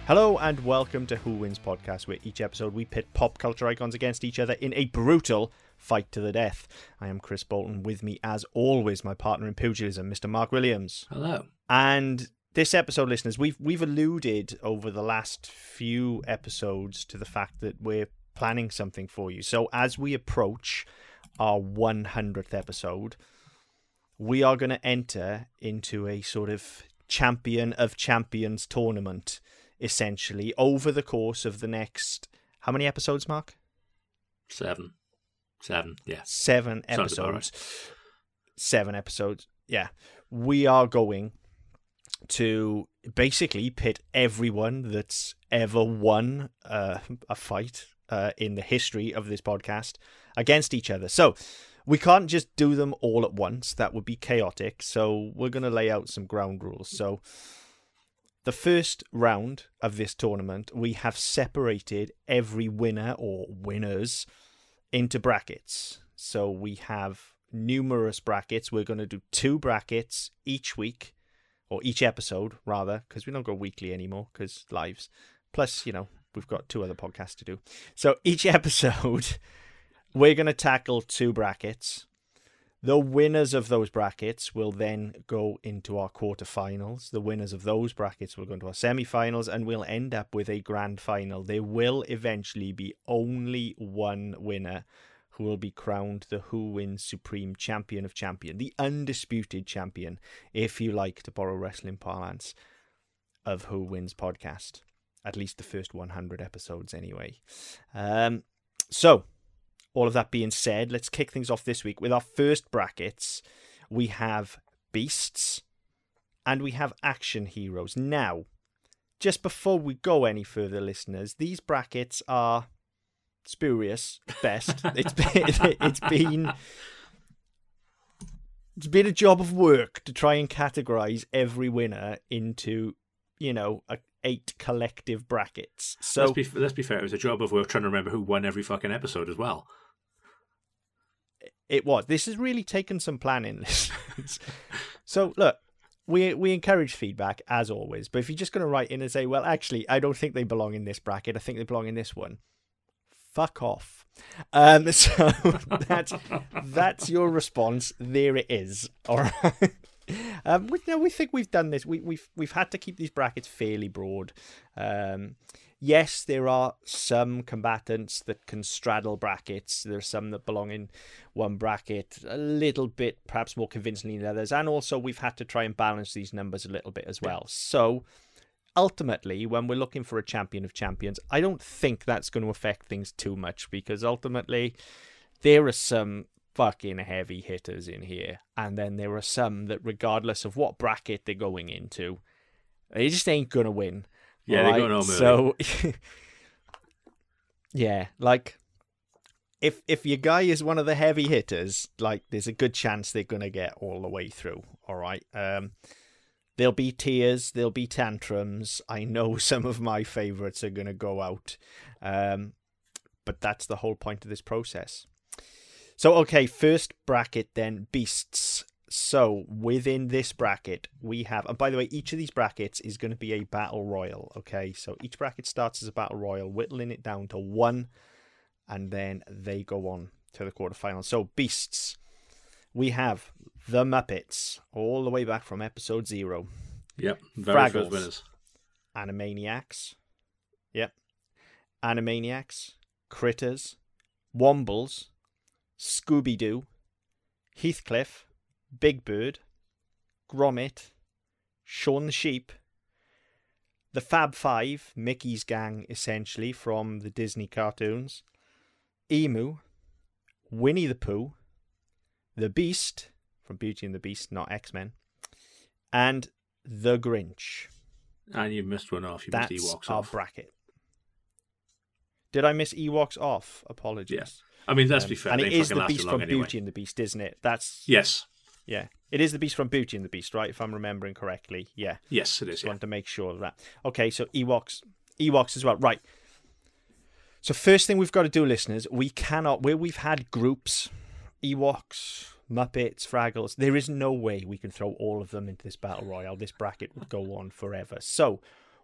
Hello and welcome to Who Wins Podcast, where each episode we pit pop culture icons against each other in a brutal fight to the death. I am Chris Bolton. With me, as always, my partner in pugilism, Mr. Mark Williams. Hello. And this episode, listeners, we've alluded over the last few episodes to the fact that we're planning something for you. So as we approach our 100th episode, we are going to enter into a sort of champion of champions tournament, essentially, over the course of the next... How many episodes, Mark? Seven, yeah. 7 episodes. Right. 7 episodes, yeah. We are going to basically pit everyone that's ever won a fight in the history of this podcast against each other. So we can't just do them all at once. That would be chaotic. So we're going to lay out some ground rules. So the first round of this tournament, we have separated every winner or winners into brackets. So we have numerous brackets. We're going to do 2 brackets each week, or each episode, rather, because we don't go weekly anymore, because lives. Plus, you know, we've got 2 other podcasts to do. So each episode, we're going to tackle 2 brackets. The winners of those brackets will then go into our quarterfinals. The winners of those brackets will go into our semifinals, and we'll end up with a grand final. There will eventually be only one winner who will be crowned the Who Wins Supreme Champion of Champion, the undisputed champion, if you like to borrow wrestling parlance, of Who Wins Podcast. At least the first 100 episodes anyway. So, all of that being said, let's kick things off this week with our first brackets. We have Beasts and we have Action Heroes. Now, just before we go any further, listeners, these brackets are spurious at best. It's been a job of work to try and categorize every winner into, you know, 8 collective brackets. So let's be fair. It was a job of work trying to remember who won every fucking episode as well. It was. This has really taken some planning. So look, we encourage feedback as always. But if you're just going to write in and say, well, actually, I don't think they belong in this bracket. I think they belong in this one. Fuck off. So that's your response. There it is. All right. We think we've done this. We've had to keep these brackets fairly broad. Yes, there are some combatants that can straddle brackets. There's some that belong in one bracket a little bit, perhaps more convincingly than others. And also we've had to try and balance these numbers a little bit as well. So ultimately, when we're looking for a champion of champions, I don't think that's going to affect things too much, because ultimately there are some fucking heavy hitters in here, and then there are some that, regardless of what bracket they're going into, they just ain't gonna win. Yeah, right? They're going home. So yeah, like if your guy is one of the heavy hitters, like there's a good chance they're gonna get all the way through. All right. There'll be tears, there'll be tantrums. I know some of my favorites are gonna go out, but that's the whole point of this process. So, okay, first bracket then, Beasts. So, within this bracket, we have... And by the way, each of these brackets is going to be a battle royal, okay? So, each bracket starts as a battle royal, whittling it down to 1, and then they go on to the quarterfinals. So, Beasts. We have The Muppets, all the way back from episode 0. Yep, very Fraggles, first winners. Animaniacs. Yep. Animaniacs. Critters. Wombles. Scooby-Doo, Heathcliff, Big Bird, Gromit, Shaun the Sheep, the Fab Five, Mickey's gang, essentially, from the Disney cartoons, Emu, Winnie the Pooh, the Beast, from Beauty and the Beast, not X-Men, and the Grinch. And you've missed one off. That's missed Ewoks our off. bracket. Did I miss Ewoks off? Apologies. Yes. I mean, let's be fair. And they it is fucking the last Beast too from long anyway. Beauty and the Beast, isn't it? That's Yes. Yeah. It is the Beast from Beauty and the Beast, right? If I'm remembering correctly. Yeah. Yes, it is. Just Yeah. want to make sure of that. Okay, so Ewoks as well. Right. So first thing we've got to do, listeners, we cannot, where we've had groups, Ewoks, Muppets, Fraggles, there is no way we can throw all of them into this battle royale. This bracket would go on forever. So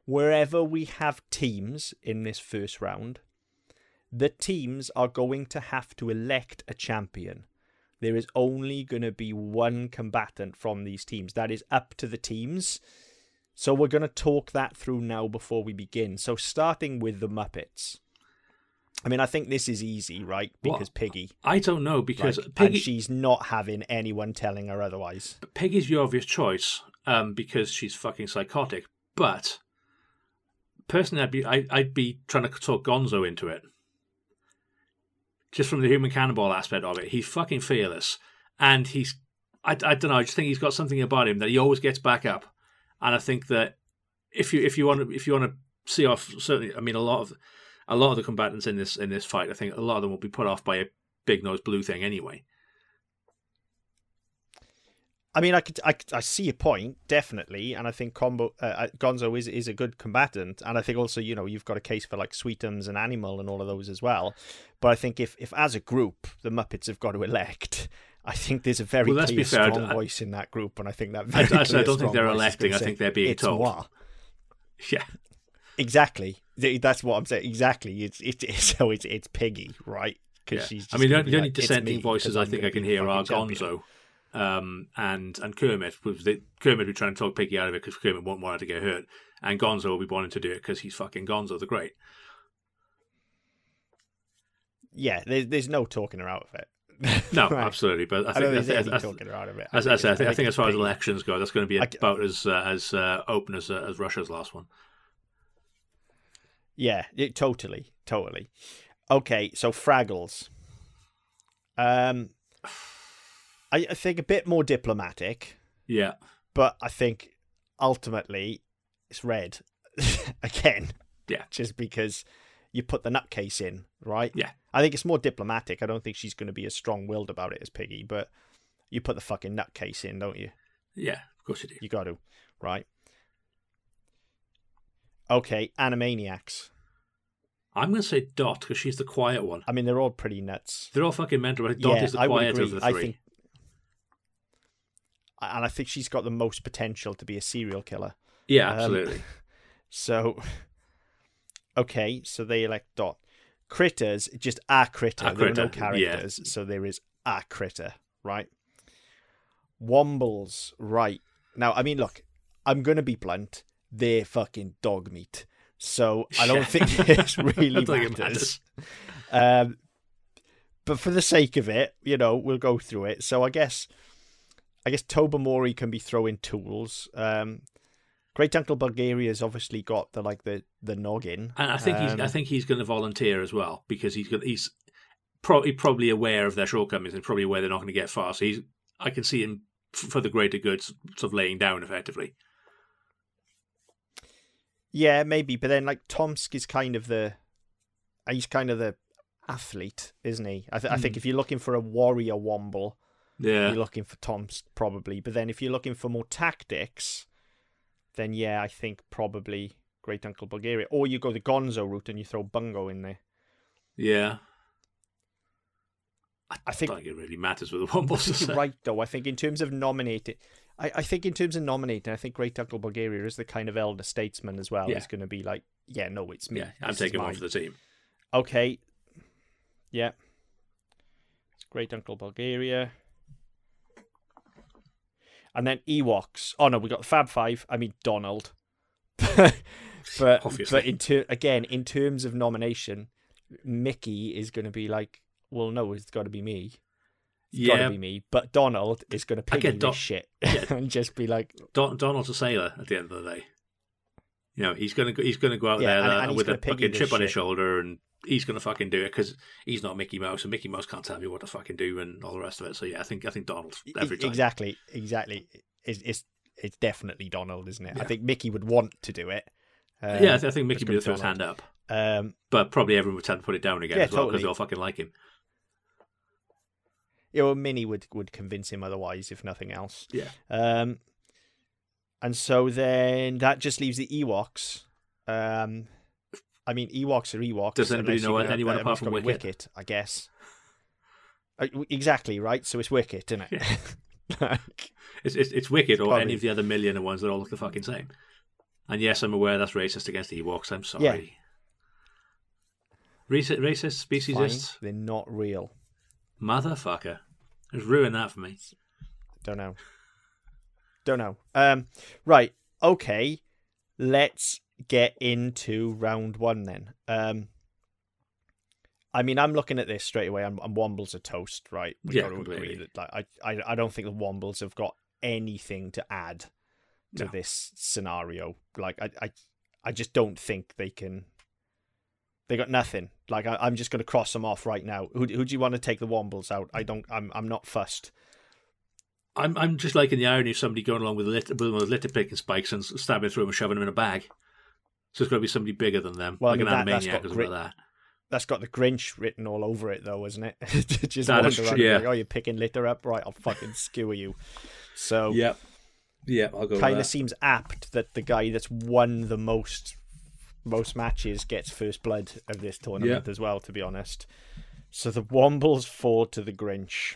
wherever we have teams in this first round, the teams are going to have to elect a champion. There is only going to be one combatant from these teams. That is up to the teams. So we're going to talk that through now before we begin. So starting with the Muppets. I mean, I think this is easy, right? Because Piggy. I don't know, because Piggy, and she's not having anyone telling her otherwise. Piggy's the obvious choice, because she's fucking psychotic. But personally, I'd be trying to talk Gonzo into it. Just from the human cannibal aspect of it, he's fucking fearless, and I don't know. I just think he's got something about him that he always gets back up, and I think that if you want to see off, certainly, I mean, a lot of the combatants in this fight, I think a lot of them will be put off by a big nose blue thing anyway. I mean, I see your point, definitely, and I think Gonzo is a good combatant, and I think also, you've got a case for like Sweetums and Animal and all of those as well. But I think if as a group the Muppets have got to elect, I think there's a very clear, strong voice in that group, and I think that very I don't think they're electing. I think they're being told. Moi. Yeah, exactly. That's what I'm saying. Exactly. It's Piggy, right? Because she's. I mean, the only dissenting voices I think I can hear are Gonzo. And Kermit, Kermit will try and talk Piggy out of it because Kermit won't want her to get hurt, and Gonzo will be wanting to do it because he's fucking Gonzo the Great. Yeah, there's no talking her out of it. No, right. Absolutely, but I think talking her out of it. As I said, I think as far as elections go, that's going to be about as open as Russia's last one. Yeah, totally. Okay, so Fraggles. I think a bit more diplomatic. Yeah. But I think ultimately it's red again. Yeah. Just because you put the nutcase in, right? Yeah. I think it's more diplomatic. I don't think she's going to be as strong-willed about it as Piggy, but you put the fucking nutcase in, don't you? Yeah, of course you do. You got to, right? Okay, Animaniacs. I'm going to say Dot because she's the quiet one. I mean, they're all pretty nuts. They're all fucking mental, but Dot is the quiet of the three. And I think she's got the most potential to be a serial killer. Yeah, absolutely. So they elect Dot. Critters, just a critter. There are no characters, so there is a critter, right? Wombles, right. Now, I mean, look, I'm going to be blunt. They're fucking dog meat. So I don't think this really matters. But for the sake of it, we'll go through it. So I guess Tobamori can be throwing tools. Great Uncle Bulgaria's obviously got the noggin, and I think he's going to volunteer as well because he's probably aware of their shortcomings and probably aware they're not going to get far. So I can see him for the greater good, sort of laying down effectively. Yeah, maybe, but then Tomsk is kind of the athlete, isn't he? I think if you're looking for a warrior Womble. Yeah. You're looking for Tomsk, probably. But then if you're looking for more tactics, then yeah, I think probably Great Uncle Bulgaria. Or you go the Gonzo route and you throw Bungo in there. Yeah. I don't think it really matters with the Wombles. You're right, though. I think in terms of nominating, I think Great Uncle Bulgaria is the kind of elder statesman as well. Yeah. He's going to be like, yeah, no, it's me. Yeah, I'm taking one for the team. Okay. Yeah. Great Uncle Bulgaria. And then Ewoks. Oh no, we got the Fab Five. I mean Donald. but in terms of nomination, Mickey is going to be like, well, no, it's got to be me. It's got to be me. But Donald is going to pick this shit and just be like, Donald's a sailor at the end of the day. He's going to go out there with a fucking chip on his shoulder, and he's going to fucking do it because he's not Mickey Mouse, and Mickey Mouse can't tell me what to fucking do and all the rest of it. So yeah, I think Donald every time. Exactly. It's definitely Donald, isn't it? Yeah. I think Mickey would want to do it. I think Mickey would throw his hand up. But probably everyone would tend to put it down again as well because they all fucking like him. Minnie would convince him otherwise, if nothing else. Yeah. And so then that just leaves the Ewoks. I mean, Ewoks are Ewoks. Does anybody know anyone apart from Wicket? I guess. Exactly, right? So it's Wicket, isn't it? Yeah. It's Wicket or any of the other million ones that all look the fucking same. And yes, I'm aware that's racist against Ewoks. I'm sorry. Yeah. Racist speciesists? They're not real. Motherfucker. It's ruined that for me. Don't know. Right. Okay. Let's get into round one then. I mean, I'm looking at this straight away. I'm Wombles are toast, right? We got to agree that like, I don't think the Wombles have got anything to add to this scenario. Like, I just don't think they can. They got nothing. Like, I'm just going to cross them off right now. Who do you want to take the Wombles out? I'm not fussed. I'm just liking the irony of somebody going along with one of those litter picking spikes and stabbing through them and shoving them in a bag. So it's got to be somebody bigger than them, well, like I mean, an Animaniac or something like that. That's got the Grinch written all over it, though, isn't it? Just that wander around yeah. like, oh, you're picking litter up? Right, I'll fucking skewer you. So, yeah, I'll go kind with of seems apt that the guy that's won the most matches gets first blood of this tournament as well, to be honest. So the Wombles fall to the Grinch.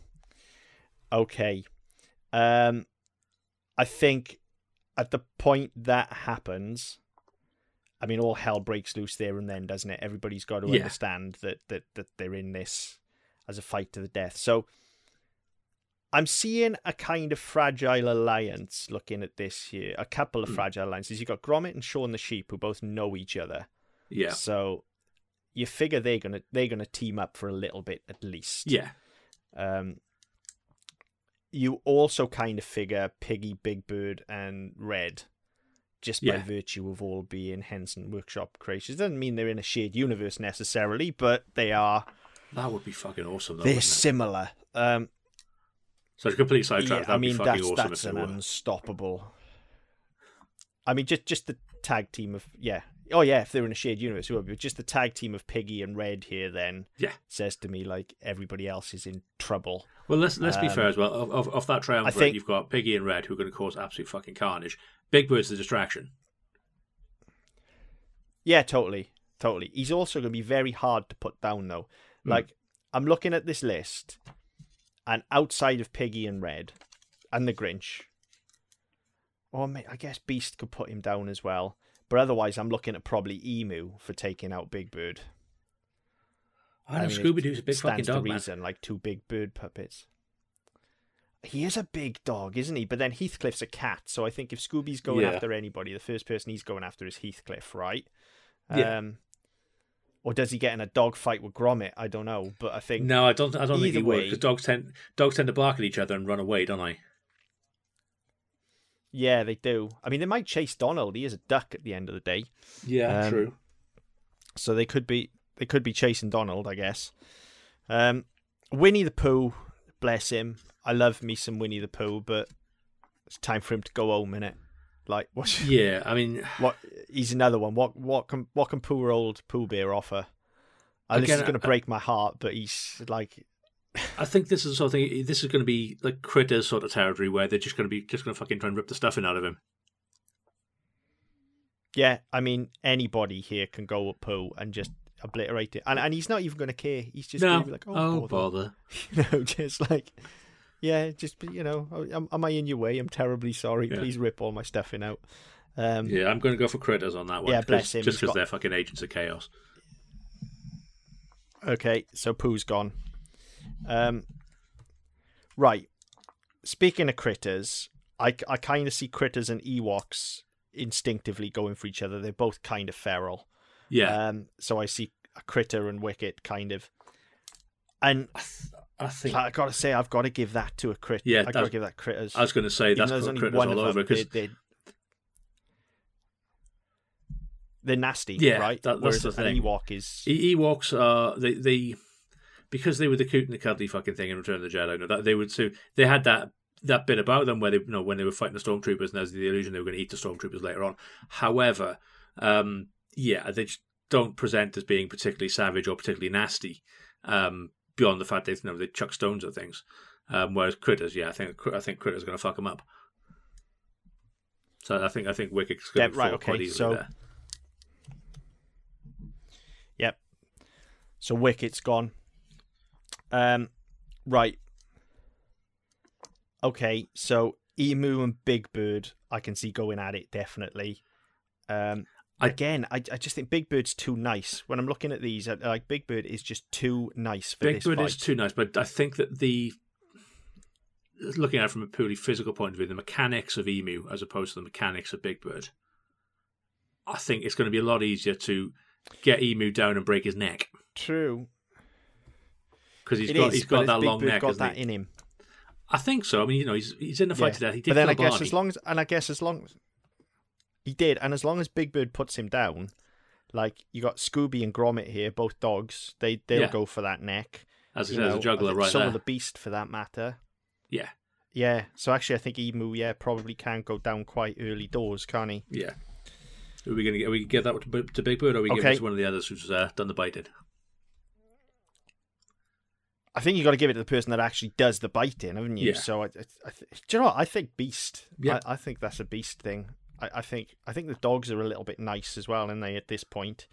Okay. I think at the point that happens, I mean, all hell breaks loose there and then, doesn't it? Everybody's got to understand that they're in this as a fight to the death. So I'm seeing a kind of fragile alliance looking at this here. A couple of fragile alliances. You've got Gromit and Shaun the Sheep, who both know each other. Yeah. So you figure they're gonna team up for a little bit at least. Yeah. You also kind of figure Piggy, Big Bird, and Red, just by virtue of all being Henson Workshop creations. Doesn't mean they're in a shared universe necessarily, but they are. That would be fucking awesome, though. They're similar. So it's a complete sidetrack. That'd be fucking awesome. That's an unstoppable. I mean, just the tag team of if they're in a shared universe, but just the tag team of Piggy and Red here then says to me like everybody else is in trouble. Well, let's be fair as well. Of that triumvirate, you've got Piggy and Red who are going to cause absolute fucking carnage. Big Bird's the distraction. Yeah, totally. He's also going to be very hard to put down though. Like, I'm looking at this list, and outside of Piggy and Red and the Grinch, I guess Beast could put him down as well. But otherwise, I'm looking at probably Emu for taking out Big Bird. I know Scooby-Doo's a big fucking dog, man. Reason, like 2 big bird puppets. He is a big dog, isn't he? But then Heathcliff's a cat, so I think if Scooby's going after anybody, the first person he's going after is Heathcliff, right? Yeah. Or does he get in a dog fight with Gromit? I don't know, but I think I don't think he would, because dogs tend to bark at each other and run away, don't they? Yeah, they do. I mean, they might chase Donald. He is a duck at the end of the day. Yeah, true. So they could be chasing Donald, I guess. Winnie the Pooh, bless him. I love me some Winnie the Pooh, but it's time for him to go home, innit? Like, what? Yeah, I mean, he's another one. What can poor old Pooh Bear offer? This is going to break my heart, but he's like. I think this is the sort of thing. This is going to be like Critters sort of territory where they're just going to fucking try and rip the stuffing out of him. Yeah, I mean, anybody here can go with Pooh and just obliterate it, and he's not even going to care. He's just going to be like, oh bother. Just like, am I in your way? I'm terribly sorry. Yeah. Please rip all my stuffing out. I'm going to go for Critters on that one. Yeah, bless him. Just because they're fucking agents of chaos. Okay, so Pooh's gone. Right. Speaking of Critters, I kind of see Critters and Ewoks instinctively going for each other. They're both kind of feral. Yeah. So I see a Critter and Wicket kind of, and I think I gotta say I've got to give that to a Critter. Yeah, I gotta give that Critters. I was going to say that's Critters all over because they're nasty. Yeah, right. That's the thing. Ewok is Ewoks are they because they were the cute and the cuddly fucking thing in Return of the Jedi. No, that they would so they had that bit about them where they when they were fighting the stormtroopers and there's the illusion they were going to eat the stormtroopers later on. However, they just don't present as being particularly savage or particularly nasty. Beyond the fact they chuck stones at things, whereas Critters, I think Critters going to fuck them up. So I think Wicket's going to fall quite easily there. Yep. So Wicket's gone. Right. Okay, so Emu and Big Bird, I can see going at it definitely. I just think Big Bird's too nice. When I'm looking at these, like Big Bird is just too nice for this fight. Big Bird is too nice, but I think that looking at it from a purely physical point of view, the mechanics of Emu as opposed to the mechanics of Big Bird, I think it's going to be a lot easier to get Emu down and break his neck. True. Because he's got that long neck. Got that in him. I think so. I mean, he's in the fight to death. He did. But then I guess as long as he did, and as long as Big Bird puts him down, like you got Scooby and Gromit here, both dogs. They'll go for that neck. As a juggler, right Some there. of the Beast, for that matter. Yeah. Yeah. So actually, I think Emu, probably can go down quite early doors, can't he? Yeah. Are we get that to Big Bird, or are we give it to one of the others who's done the biting? I think you got to give it to the person that actually does the biting, haven't you? Yeah. So, do you know what? I think Beast. Yeah. I think that's a Beast thing. I think the dogs are a little bit nice as well, aren't they, at this point?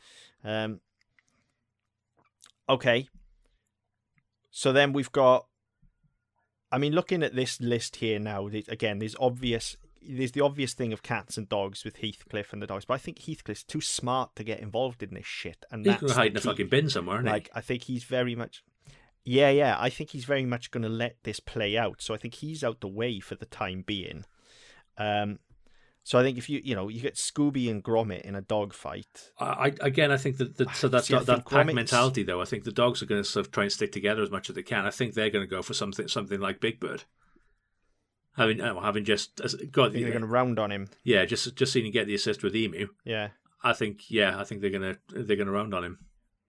Okay. So then we've got. I mean, looking at this list here now, again, there's the obvious thing of cats and dogs with Heathcliff and the dogs, but I think Heathcliff's too smart to get involved in this shit. And he's going to hide in a fucking bin somewhere, isn't he? I think he's very much. Yeah. I think he's very much going to let this play out. So I think he's out the way for the time being. So I think if you get Scooby and Gromit in a dog fight. I think that pack mentality though. I think the dogs are going to sort of try and stick together as much as they can. I think they're going to go for something like Big Bird. Having just got, they're going to round on him. Yeah, just seeing him get the assist with Emu. Yeah, I think they're going to round on him.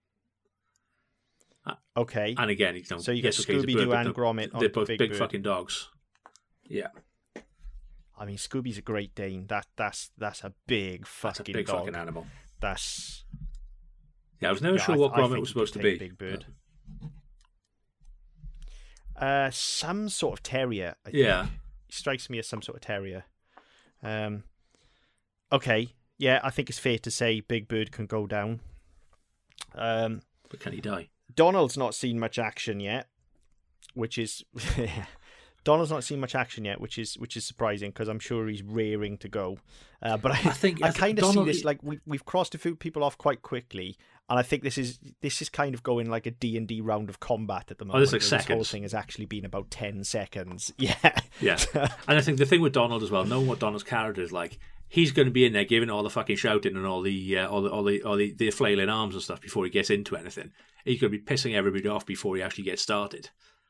Okay. And again, so you get Scooby-Doo and Gromit on they're both Big big Bird. fucking dogs. Yeah. I mean, Scooby's a Great Dane. That's a big fucking That's a big dog. fucking animal. That's. Yeah, I was never sure what Gromit was supposed to be. Big Bird. Some sort of terrier. I think. Yeah. He strikes me as some sort of terrier. Okay. Yeah, I think it's fair to say Big Bird can go down. But can he die? Donald's not seen much action yet, which is Donald's not seen much action yet, which is surprising because I'm sure he's rearing to go. But I kind of see this like we've crossed a few people off quite quickly, and I think this is kind of going like a D&D round of combat at the moment. Oh, this like seconds. This whole thing has actually been about 10 seconds. Yeah, yeah. And I think the thing with Donald as well, knowing what Donald's character is like, he's going to be in there giving all the fucking shouting and all the flailing arms and stuff before he gets into anything. He's going to be pissing everybody off before he actually gets started.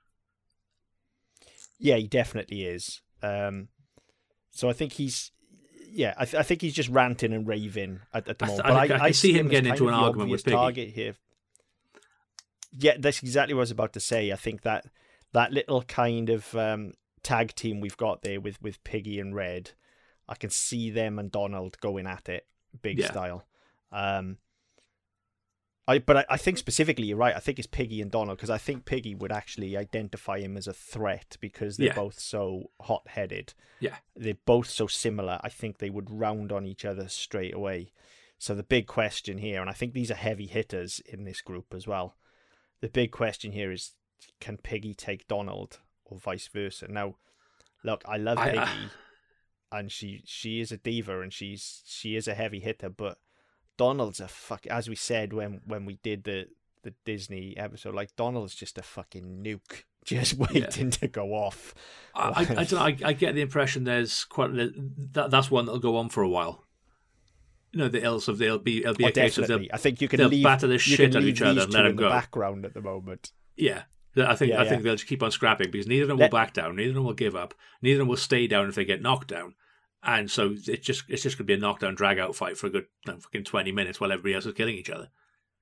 Yeah, he definitely is. So I think he's. Yeah, I think he's just ranting and raving at the moment. I can see him getting into an argument with Piggy. Target here. Yeah, that's exactly what I was about to say. I think that little kind of tag team we've got there with Piggy and Red, I can see them and Donald going at it, big style. But I think specifically, you're right. I think it's Piggy and Donald because I think Piggy would actually identify him as a threat because they're both so hot-headed. Yeah. They're both so similar. I think they would round on each other straight away. So the big question here, and I think these are heavy hitters in this group as well. The big question here is, can Piggy take Donald or vice versa? Now, look, I love Piggy, and she is a diva and she is a heavy hitter, but Donald's a as we said when we did the Disney episode, like Donald's just a fucking nuke, just waiting to go off. I don't know. I get the impression there's that's one that'll go on for a while. You know, there'll be a case of I think you can batter the shit out of each other and let them go. Background at the moment. Yeah. I think they'll just keep on scrapping because neither of them will back down, neither of them will give up, neither of them will stay down if they get knocked down. And so it's just going to be a knockdown, drag-out fight for a good fucking 20 minutes while everybody else is killing each other.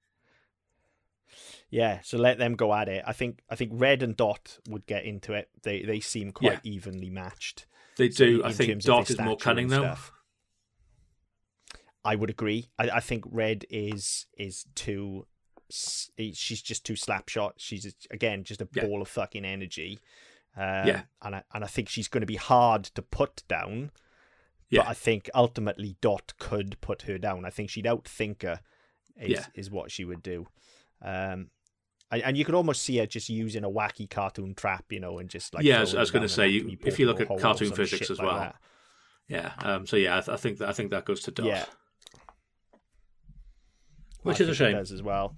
Yeah, so let them go at it. I think Red and Dot would get into it. They seem quite evenly matched. They do. I think Dot is more cunning though. Stuff. I would agree. I think Red is too. She's just too slapshot. She's again just a ball of fucking energy. And I think she's going to be hard to put down. But I think ultimately Dot could put her down. I think she'd outthink her is what she would do. And you could almost see her just using a wacky cartoon trap, and just like... Yeah, I was going to say, if you look at cartoon physics as well. Like I think that goes to Dot. Yeah. Which is a shame. It does as well.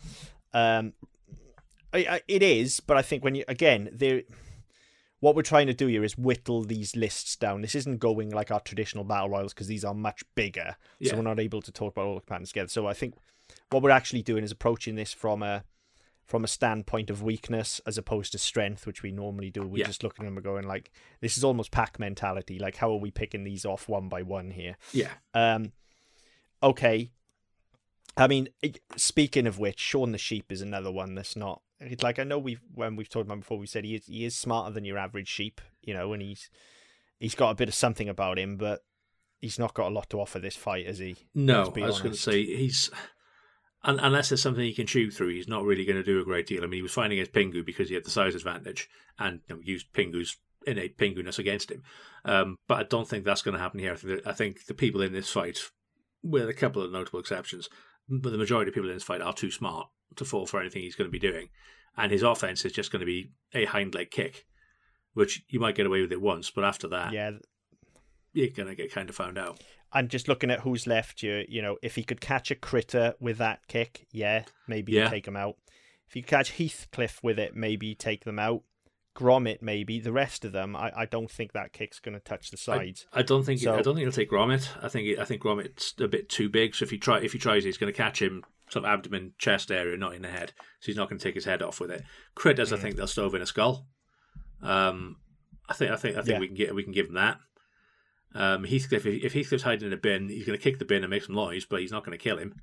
It is, but I think when you again, what we're trying to do here is whittle these lists down. This isn't going like our traditional battle royals because these are much bigger, so we're not able to talk about all the combatants together. So I think what we're actually doing is approaching this from a standpoint of weakness as opposed to strength, which we normally do. We're just looking at them and going like, this is almost pack mentality. Like, how are we picking these off one by one here? Yeah. Okay. I mean, speaking of which, Shaun the Sheep is another one that's not. It's like, I know when we've talked about him before, we said he is smarter than your average sheep, and he's got a bit of something about him, but he's not got a lot to offer this fight, has he? No, I was going to say he's. Unless there's something he can chew through, he's not really going to do a great deal. I mean, he was fighting against Pingu because he had the size advantage and used Pingu's innate Pingu-ness against him. But I don't think that's going to happen here. I think the people in this fight, with a couple of notable exceptions, but the majority of people in this fight are too smart to fall for anything he's going to be doing. And his offense is just going to be a hind leg kick, which you might get away with it once, but after that, you're going to get kind of found out. And just looking at who's left, if he could catch a Critter with that kick, maybe you take him out. If you catch Heathcliff with it, maybe you take them out. Gromit, maybe. The rest of them, I don't think that kick's going to touch the sides. I don't think he'll take Gromit. I think Gromit's a bit too big. So if he tries, he's going to catch him sort of abdomen, chest area, not in the head. So he's not going to take his head off with it. Critters, I think they'll stove in a skull. I think we can give him that. Heathcliff, if Heathcliff's hiding in a bin, he's going to kick the bin and make some noise, but he's not going to kill him.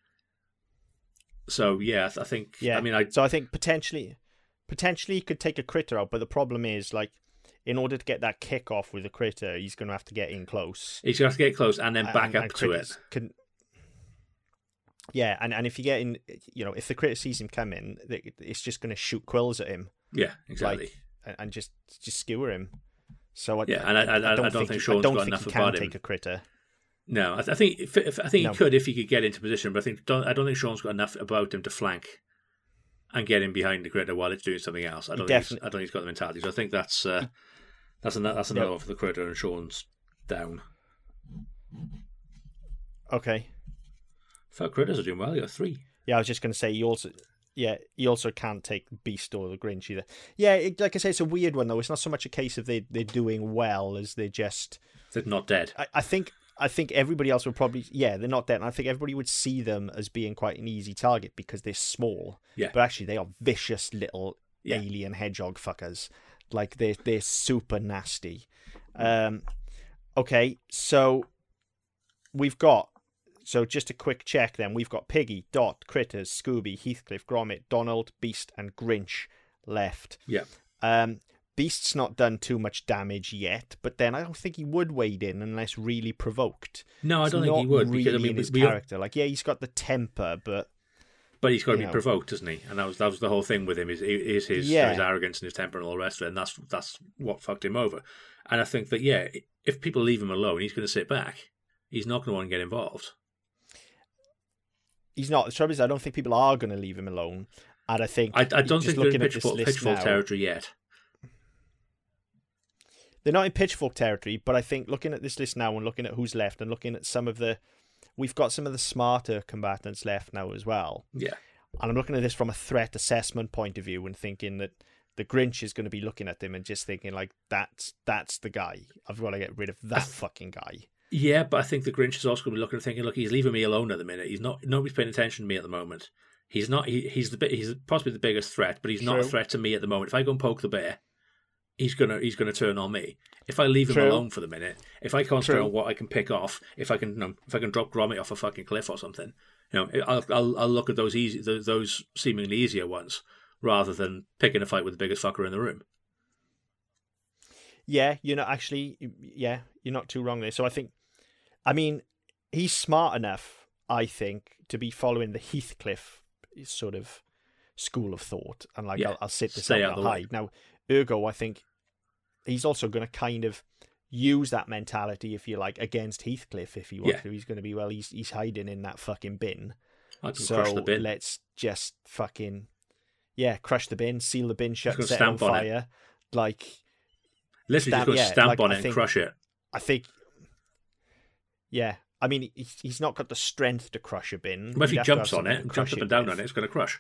So I think. Yeah. I mean, so I think potentially he could take a Critter out, but the problem is, like, in order to get that kick off with a Critter, he's going to have to get in close. He's going to have to get close and then back up to it. And if you get in, if the Critter sees him coming, it's just going to shoot quills at him. Yeah, exactly. And just skewer him. So I don't think Shaun's got enough about him. Take a Critter. No, I think he could if he could get into position, but I don't think Shaun's got enough about him to flank and get him behind the Critter while it's doing something else. I don't think he's got the mentality. So I think that's another one for the Critter, and Shaun's down. Okay. I thought Critters are doing well. You got 3. Yeah, I was just going to say he also can't take Beast or the Grinch either. Yeah, like I say, it's a weird one though. It's not so much a case of they're doing well as they're not dead. I think everybody else would probably they're not dead. And I think everybody would see them as being quite an easy target because they're small. Yeah. But actually, they are vicious little alien hedgehog fuckers. Like they're super nasty. Okay, so we've got. So just a quick check then. We've got Piggy, Dot, Critters, Scooby, Heathcliff, Gromit, Donald, Beast, and Grinch left. Yeah. Beast's not done too much damage yet, but then I don't think he would wade in unless really provoked. No, I don't think he would. Really, because his character. Like, he's got the temper, but he's got to be provoked, doesn't he? And that was the whole thing with him is his arrogance and his temper and all the rest of it, and that's what fucked him over. And I think that if people leave him alone, he's going to sit back. He's not going to want to get involved. He's not. The trouble is, I don't think people are going to leave him alone. And I think I don't think they're in pitchfork territory yet. They're not in pitchfork territory, but I think looking at this list now and looking at who's left and looking at we've got some of the smarter combatants left now as well. Yeah. And I'm looking at this from a threat assessment point of view and thinking that the Grinch is going to be looking at them and just thinking like, that's the guy. I've got to get rid of that fucking guy. Yeah, but I think the Grinch is also going to be looking and thinking, look, he's leaving me alone at the minute. Nobody's paying attention to me at the moment. He's not. He's possibly the biggest threat, but he's not a threat to me at the moment. If I go and poke the bear, he's gonna turn on me. If I leave him alone for the minute, if I concentrate on what I can pick off, if I can drop Gromit off a fucking cliff or something, I'll look at those seemingly easier ones rather than picking a fight with the biggest fucker in the room. Yeah, you're not too wrong there. So I mean, he's smart enough, I think, to be following the Heathcliff sort of school of thought. And I'll sit this out and I'll hide. Now, ergo, I think he's also going to kind of use that mentality, if you like, against Heathcliff if he wants to. He's going to be, he's hiding in that fucking bin. I can crush the bin. Let's just fucking, crush the bin, seal the bin shut, set it on fire. Like, literally just go stamp on it and crush it. I think, I mean, he's not got the strength to crush a bin. But if He'd he have to jumps have on something it to and crush jumps up and down with. on it, it's going to crush.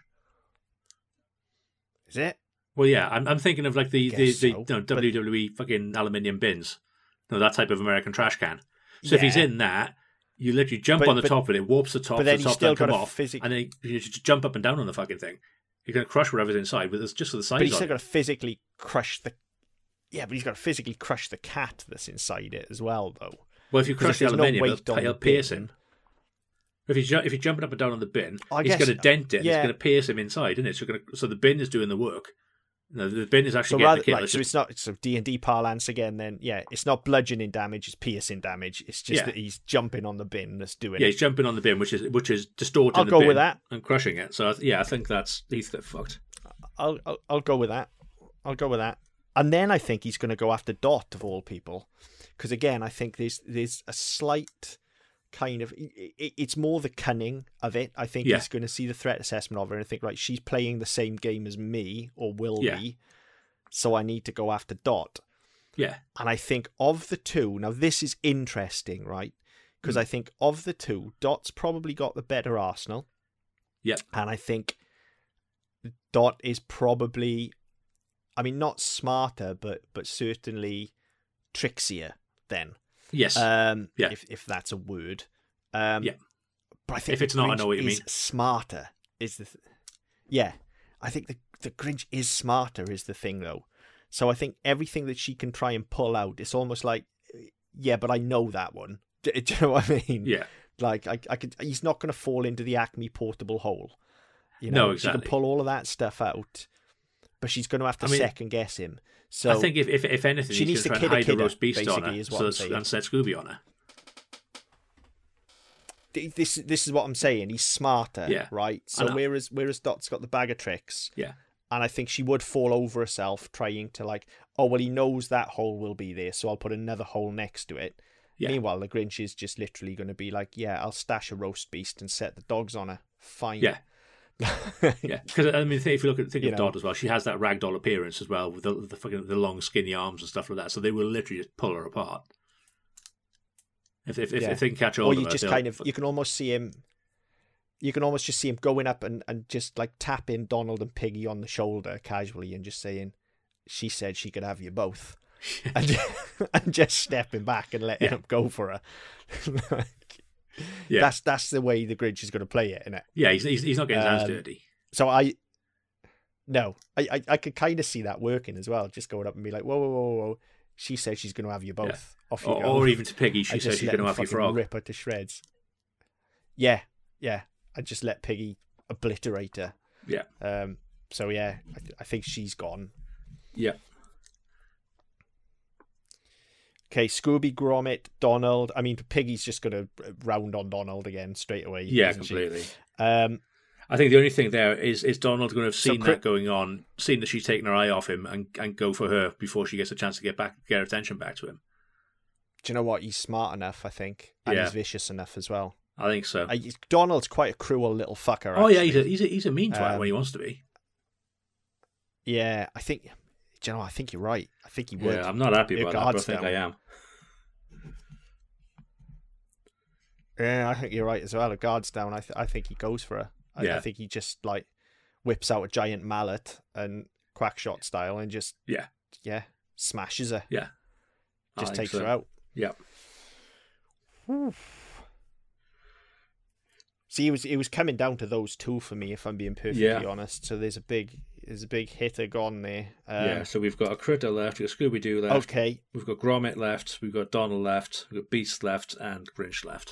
Is it? Well, yeah, I'm thinking of like the Guess so, WWE fucking aluminium bins. No, that type of American trash can. So if he's Yeah. in that, you literally jump on the top of it, warps the top, but then the he's top still doesn't come got to off, physically. and then you just jump up and down on the fucking thing. You're going to crush whatever's inside, but it's just for the size But he's on still it. got to physically crush the. Yeah, but he's got to physically crush the cat that's inside it as well, though. Well, if you crush the there's no aluminium, weight on it'll the pierce bin. him. If he's jumping up and down on the bin, I he's guess- going to dent it. And yeah. It's going to pierce him inside, isn't it? So the bin is doing the work. No, the bin is So actually rather, getting the kill. like, so it's not so D&D parlance again. Then it's not bludgeoning damage; it's piercing damage. It's just that he's jumping on the bin that's doing yeah, it. he's jumping on the bin, which is distorting I'll the go bin with that. and crushing it. So I think he's fucked. I'll go with that. I'll go with that. And then I think he's going to go after Dot of all people, because again I think there's a slight kind of it's more the cunning of it. I think he's going to see the threat assessment of her and think, right, she's playing the same game as me or will be, so I need to go after Dot. Yeah. And I think of the two, now this is interesting, right? Because I think of the two, Dot's probably got the better arsenal. Yeah. And I think Dot is probably, I mean, not smarter, but certainly trixier then. Yes. If that's a word. But I think if it's not, I know what you mean. Smarter is the. Yeah, I think the Grinch is smarter is the thing though. So I think everything that she can try and pull out, it's almost like, yeah, but I know that one. Do you know what I mean? Yeah. Like I could. He's not going to fall into the Acme portable hole. You know, no, exactly. She can pull all of that stuff out, but she's going to have to second guess him. So I think if anything, she needs to try and hide a roast beast on basically, her, is what I'm saying. and set Scooby on her. This is what I'm saying. He's smarter, right? So whereas Dot's got the bag of tricks, and I think she would fall over herself trying to like, oh well, he knows that hole will be there, so I'll put another hole next to it. Yeah. Meanwhile, the Grinch is just literally going to be like, yeah, I'll stash a roast beast and set the dogs on her. Fine. Yeah. Yeah, because I mean, if you think of Dot as well, she has that ragdoll appearance as well with the long skinny arms and stuff like that. So they will literally just pull her apart if they can catch hold of her. Or you just kind of you can almost see him. You can almost just see him going up and just like tapping Donald and Piggy on the shoulder casually and just saying, "She said she could have you both," and just stepping back and letting him go for her. Yeah, that's the way the Grinch is going to play it, isn't it? Yeah, he's not getting his hands dirty. So I could kind of see that working as well. Just going up and be like, whoa. She says she's going to have you both. Off you go. Or even to Piggy, she says she's going to have your frog. Rip her to shreds. Yeah. I just let Piggy obliterate her. Yeah. So yeah, I think she's gone. Yeah. Okay, Scooby, Gromit, Donald. I mean, Piggy's just going to round on Donald again straight away. Yeah, completely. I think the only thing there is Donald going to have seen that going on, seen that she's taken her eye off him, and go for her before she gets a chance to get her attention back to him. Do you know what? He's smart enough, I think, and he's vicious enough as well. I think so. Donald's quite a cruel little fucker. Oh actually. Yeah, he's a mean twat when he wants to be. Yeah, I think. Do you know? I think you're right. I think he would. Yeah, I'm not happy about that, but I think I am. Yeah, I think you're right as well. A guard's down. I think he goes for her. I think he just like whips out a giant mallet and Quackshot style and just smashes her. Yeah, just takes her out. Yeah. See, it was coming down to those two for me, if I'm being perfectly honest. So there's a big hitter gone there. So we've got a Critter left, we've got Scooby Doo left. Okay. We've got Gromit left, we've got Donald left, we've got Beast left, and Grinch left.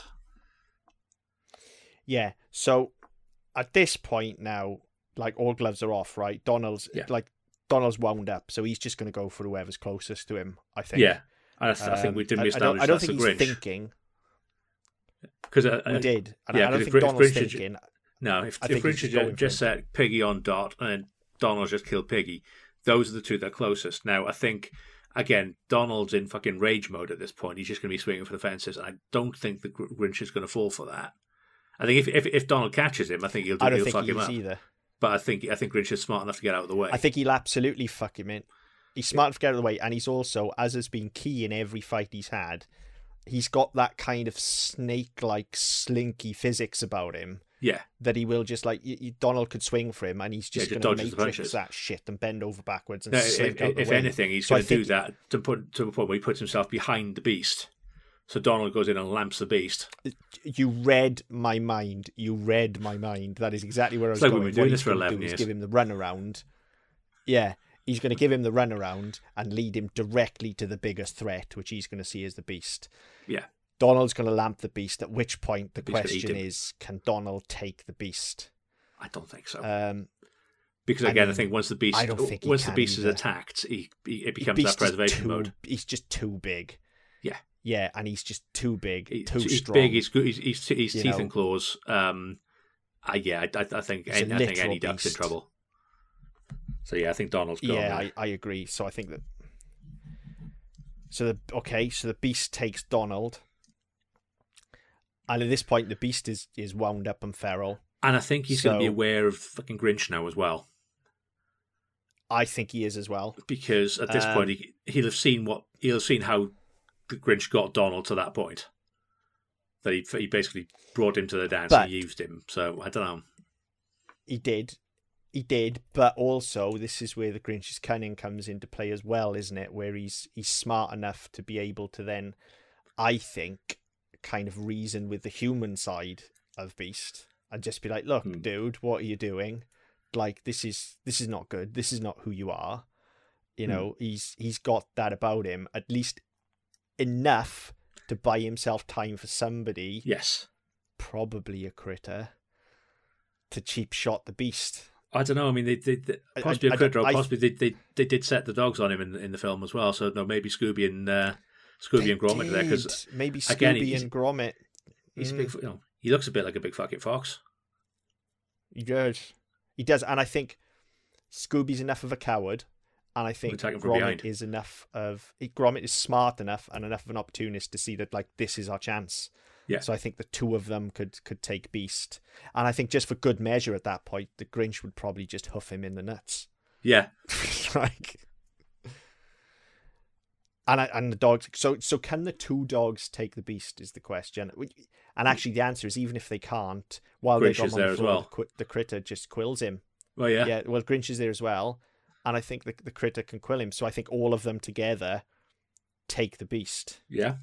Yeah. So at this point now, like all gloves are off, right? Donald's wound up, so he's just going to go for whoever's closest to him. I think. Yeah. I think we didn't establish I don't that's think the he's Grinch. thinking. Because we did. And I don't think Donald's thinking. No, if Grinch had just set Piggy on Dot and then Donald just killed Piggy, those are the two that are closest. Now, I think, again, Donald's in fucking rage mode at this point. He's just going to be swinging for the fences. I don't think the Grinch is going to fall for that. I think if Donald catches him, I think he'll fuck him up. Either. But I think Grinch is smart enough to get out of the way. I think he'll absolutely fuck him in. He's smart enough to get out of the way, and he's also, as has been key in every fight he's had, he's got that kind of snake-like slinky physics about him. Yeah. That he will just like Donald could swing for him, and he's just going to dodges the matrix punches. that shit and bend over backwards and No, slink out the if way. anything, he's So going I to do think that to the point where he puts himself behind the beast. So Donald goes in and lamps the beast. You read my mind. That is exactly where I was It's like going. we've been doing What this he's for gonna 11 do is years. give him the runaround. Yeah, he's going to give him the runaround and lead him directly to the biggest threat, which he's going to see as the beast. Yeah. Donald's going to lamp the beast, at which point the Beast's gonna eat question him. is, can Donald take the beast? I don't think so. I Because again, I mean, think once the beast I don't think he once the can beast is either. attacked, it The becomes beast that is preservation mode. He's just too big. Yeah. Yeah, and he's just too big, too He's strong. big. He's teeth know. and claws. I think He's a I think any literal duck's in beast. trouble. So yeah, I think Donald's gone. Yeah, I agree. So I think that. So the beast takes Donald, and at this point, the beast is wound up and feral. And I think he's going to be So- aware of fucking Grinch now as well, I think he is as well. because at this point he'll have seen how the Grinch got Donald to that point. That he basically brought him to the dance But- and used him. So I don't know. He did, but also this is where the Grinch's cunning comes into play as well, isn't it? Where he's smart enough to be able to then, I think, kind of reason with the human side of Beast and just be like, "Look, dude, what are you doing? Like, this is not good. This is not who you are." You know, he's got that about him, at least enough to buy himself time for somebody, Yes. probably a critter, to cheap shot the Beast. I don't know. I mean, they possibly a critter, or I- possibly they did set the dogs on him in the film as well. So no, maybe Scooby and Gromit are there, because maybe Scooby again, he's- and Gromit. he's a big. He looks a bit like a big fucking fox. He does, and I think Scooby's enough of a coward, and I think Attack him from Gromit behind. is Gromit is smart enough and enough of an opportunist to see that, like, this is our chance. Yeah. So I think the two of them could take Beast, and I think just for good measure at that point, the Grinch would probably just hoof him in the nuts. Yeah. Like, and the dogs. So can the two dogs take the Beast? Is the question. And actually, the answer is, even if they can't, while Grinch they're is on there the as floor, well. the critter just quills him. Well, yeah. Yeah, well, Grinch is there as well, and I think the critter can quill him. So I think all of them together take the Beast. Yeah.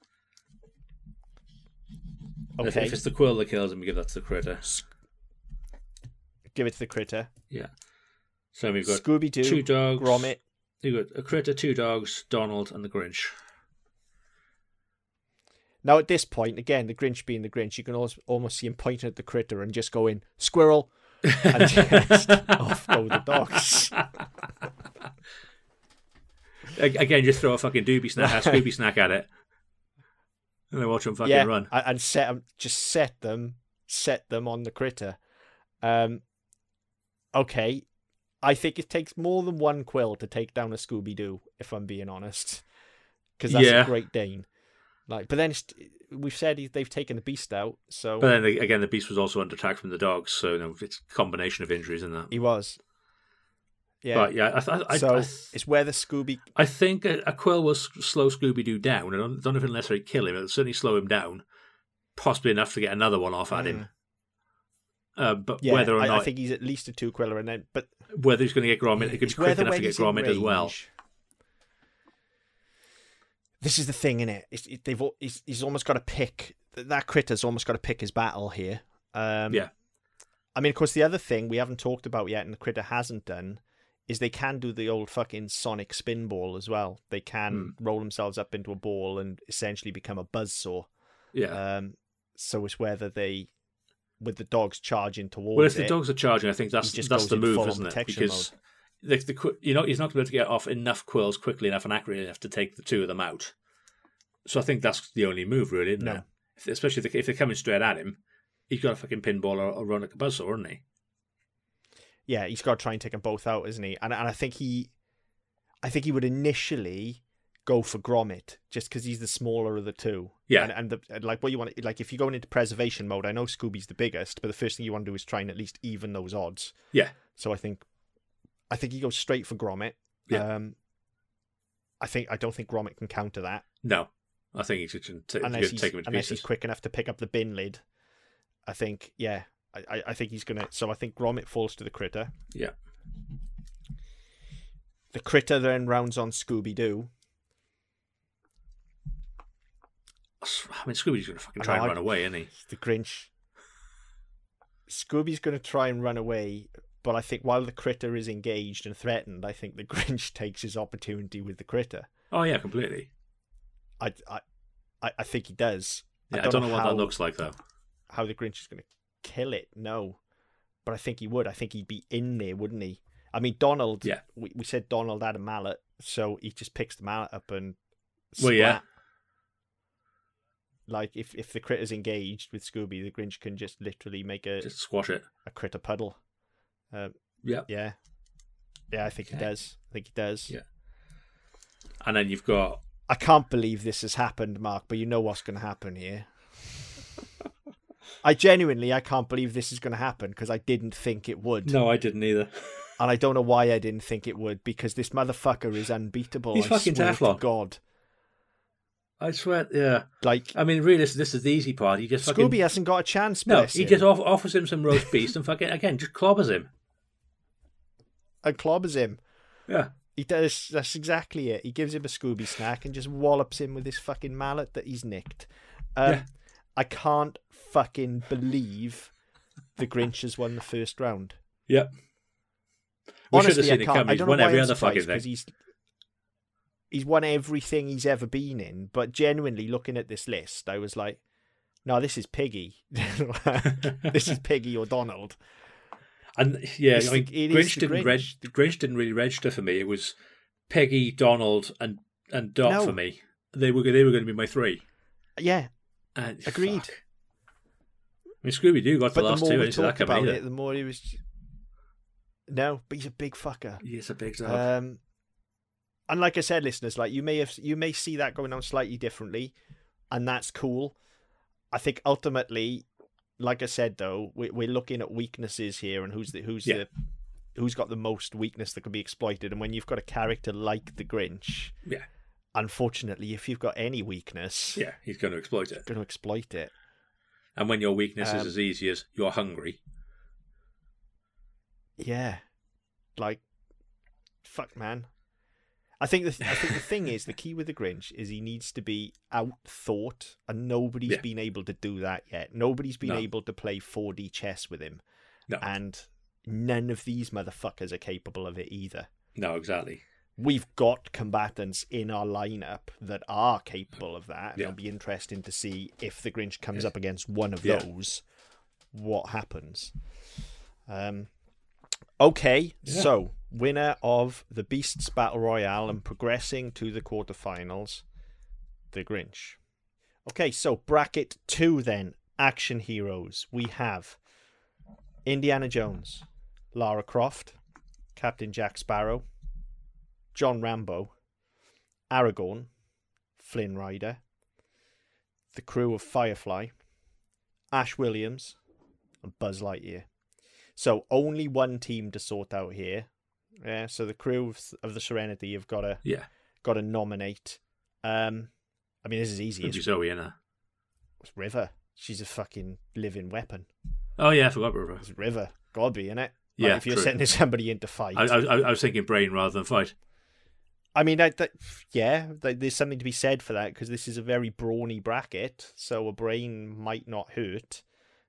Okay, If it's the quill that kills him, we give that to the critter. give it to the critter. Yeah. So we've got Scooby Doo, two dogs. Gromit. You've got a critter, two dogs, Donald, and the Grinch. Now at this point, again, the Grinch being the Grinch, you can almost see him pointing at the critter and just going, "Squirrel," and just off go the dogs. Again, just throw a fucking Scooby snack at it, and then watch them fucking run. And set them on the critter. Okay, I think it takes more than one quill to take down a Scooby Doo, if I'm being honest, because that's Yeah. a Great Dane. Like, but then we've said they've taken the Beast out, so But then again, the beast was also under attack from the dogs, so it's a combination of injuries in that. he was. Yeah, But yeah, it's where the Scooby. I think a quill will slow Scooby Doo down. I don't know if it'll necessarily kill him. It'll certainly slow him down, possibly enough to get another one off at him. But Yeah, whether or not I think he's at least a 2-quiller, and then whether he's going to get Gromit, it could be quick enough to get Gromit as well. This is the thing, innit? He's almost got to pick. That critter's almost got to pick his battle here. Yeah. I mean, of course, the other thing we haven't talked about yet, and the critter hasn't done, is they can do the old fucking sonic spin ball as well. They can roll themselves up into a ball and essentially become a buzzsaw. Yeah. So it's whether they, with the dogs charging towards Well, if the it, dogs are charging, I think he just that's goes the into move, full-on isn't it? protection Because he's not going to be able to get off enough quills quickly enough and accurately enough to take the two of them out. So I think that's the only move, really, isn't it? Especially if they're coming straight at him, he's got a fucking pinball or run like a buzzsaw, hasn't he? Yeah, he's got to try and take them both out, isn't he? And I think he would initially go for Gromit just because he's the smaller of the two. Yeah, and like what you want, like if you're going into preservation mode, I know Scooby's the biggest, but the first thing you want to do is try and at least even those odds. Yeah. So I think he goes straight for Gromit. Yeah. I don't think Gromit can counter that. No. I think he's going to unless take him into he's pieces. quick enough to pick up the bin lid. I think, yeah. I think he's going to... So I think Gromit falls to the Critter. Yeah. The Critter then rounds on Scooby-Doo. I mean, Scooby's going to fucking try and run away, isn't he? The Grinch. Scooby's going to try and run away, but I think while the Critter is engaged and threatened, I think the Grinch takes his opportunity with the Critter. Oh, yeah, completely. I think he does. Yeah, I don't know what that looks like, though. How the Grinch is going to kill it, no. But I think he would. I think he'd be in there, wouldn't he? I mean, Donald, we said Donald had a mallet, so he just picks the mallet up and splat. Well, yeah. Like, if the Critter's engaged with Scooby, the Grinch can just literally make just squash it. A Critter puddle. Yeah. Yeah. Yeah, I think he does. Yeah. And then you've got... I can't believe this has happened, Mark, but you know what's going to happen here. I can't believe this is going to happen because I didn't think it would. No, I didn't either. And I don't know why I didn't think it would, because this motherfucker is unbeatable. He's fucking Teflon. God. I swear, yeah. Like, I mean, really, this is the easy part. He just Scooby hasn't got a chance. No, he just offers him some roast beef and fucking, again, just clobbers him. And clobbers him. Yeah. He does. That's exactly it. He gives him a Scooby snack and just wallops him with his fucking mallet that he's nicked. I can't fucking believe the Grinch has won the first round. Yep. Honestly, I can't. I don't know why other fucking thing. He's won everything he's ever been in, but genuinely looking at this list, I was like, no, this is Piggy. This is Piggy or Donald. And yeah, I mean, Grinch didn't really register for me. It was Peggy, Donald, and Dot for me. They were going to be my three. Yeah, and agreed. Fuck. I mean, Scooby-Doo got the last two. I didn't see that coming either. The more he was... No, but he's a big fucker. He's a big dog. And like I said, listeners, like you may see that going on slightly differently, and that's cool. I think ultimately, like I said, though, we're looking at weaknesses here and who's got the most weakness that can be exploited. And when you've got a character like the Grinch, unfortunately, if you've got any weakness, he's going to exploit it. And when your weakness is as easy as you're hungry. Yeah. Like, fuck, man. I think the thing is, the key with the Grinch is he needs to be out-thought, and nobody's been able to do that yet. Nobody's been able to play 4D chess with him. No. And none of these motherfuckers are capable of it either. No, exactly. We've got combatants in our lineup that are capable of that. Yeah. It'll be interesting to see if the Grinch comes up against one of those, what happens. Okay, so winner of the Beasts Battle Royale and progressing to the quarterfinals, the Grinch. Okay, so bracket 2 then, action heroes. We have Indiana Jones, Lara Croft, Captain Jack Sparrow, John Rambo, Aragorn, Flynn Rider, the crew of Firefly, Ash Williams, and Buzz Lightyear. So only one team to sort out here. Yeah, so the crew of the Serenity have got to nominate. I mean, this is easy. It's Zoe, innit? It's River. She's a fucking living weapon. Oh yeah, I forgot River. It's River. Gotta be, innit? Like, Yeah, if you're true. sending somebody in to fight. I was thinking brain rather than fight. I mean, there's something to be said for that, because this is a very brawny bracket, so a brain might not hurt.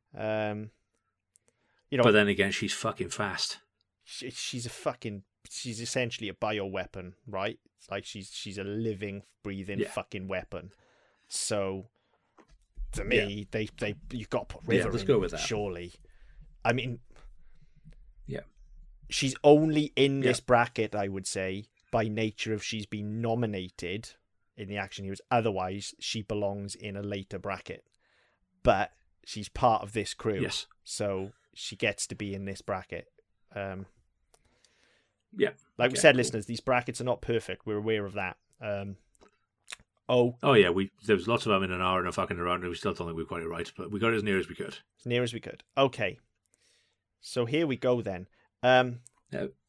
But then again, she's fucking fast. She's essentially a bioweapon, right? It's like she's a living, breathing fucking weapon. So to me, you've got to put River let's in, go with that. surely. I mean, Yeah. she's only in this bracket, I would say, by nature of she's been nominated in the action heroes. Otherwise, she belongs in a later bracket. But she's part of this crew. Yes. So she gets to be in this bracket. Like we said, cool. listeners, these brackets are not perfect. We're aware of that. Oh yeah, there was lots of them in an hour and a fucking around, and we still don't think we got it right, but we got it as near as we could. As near as we could. Okay. So here we go then.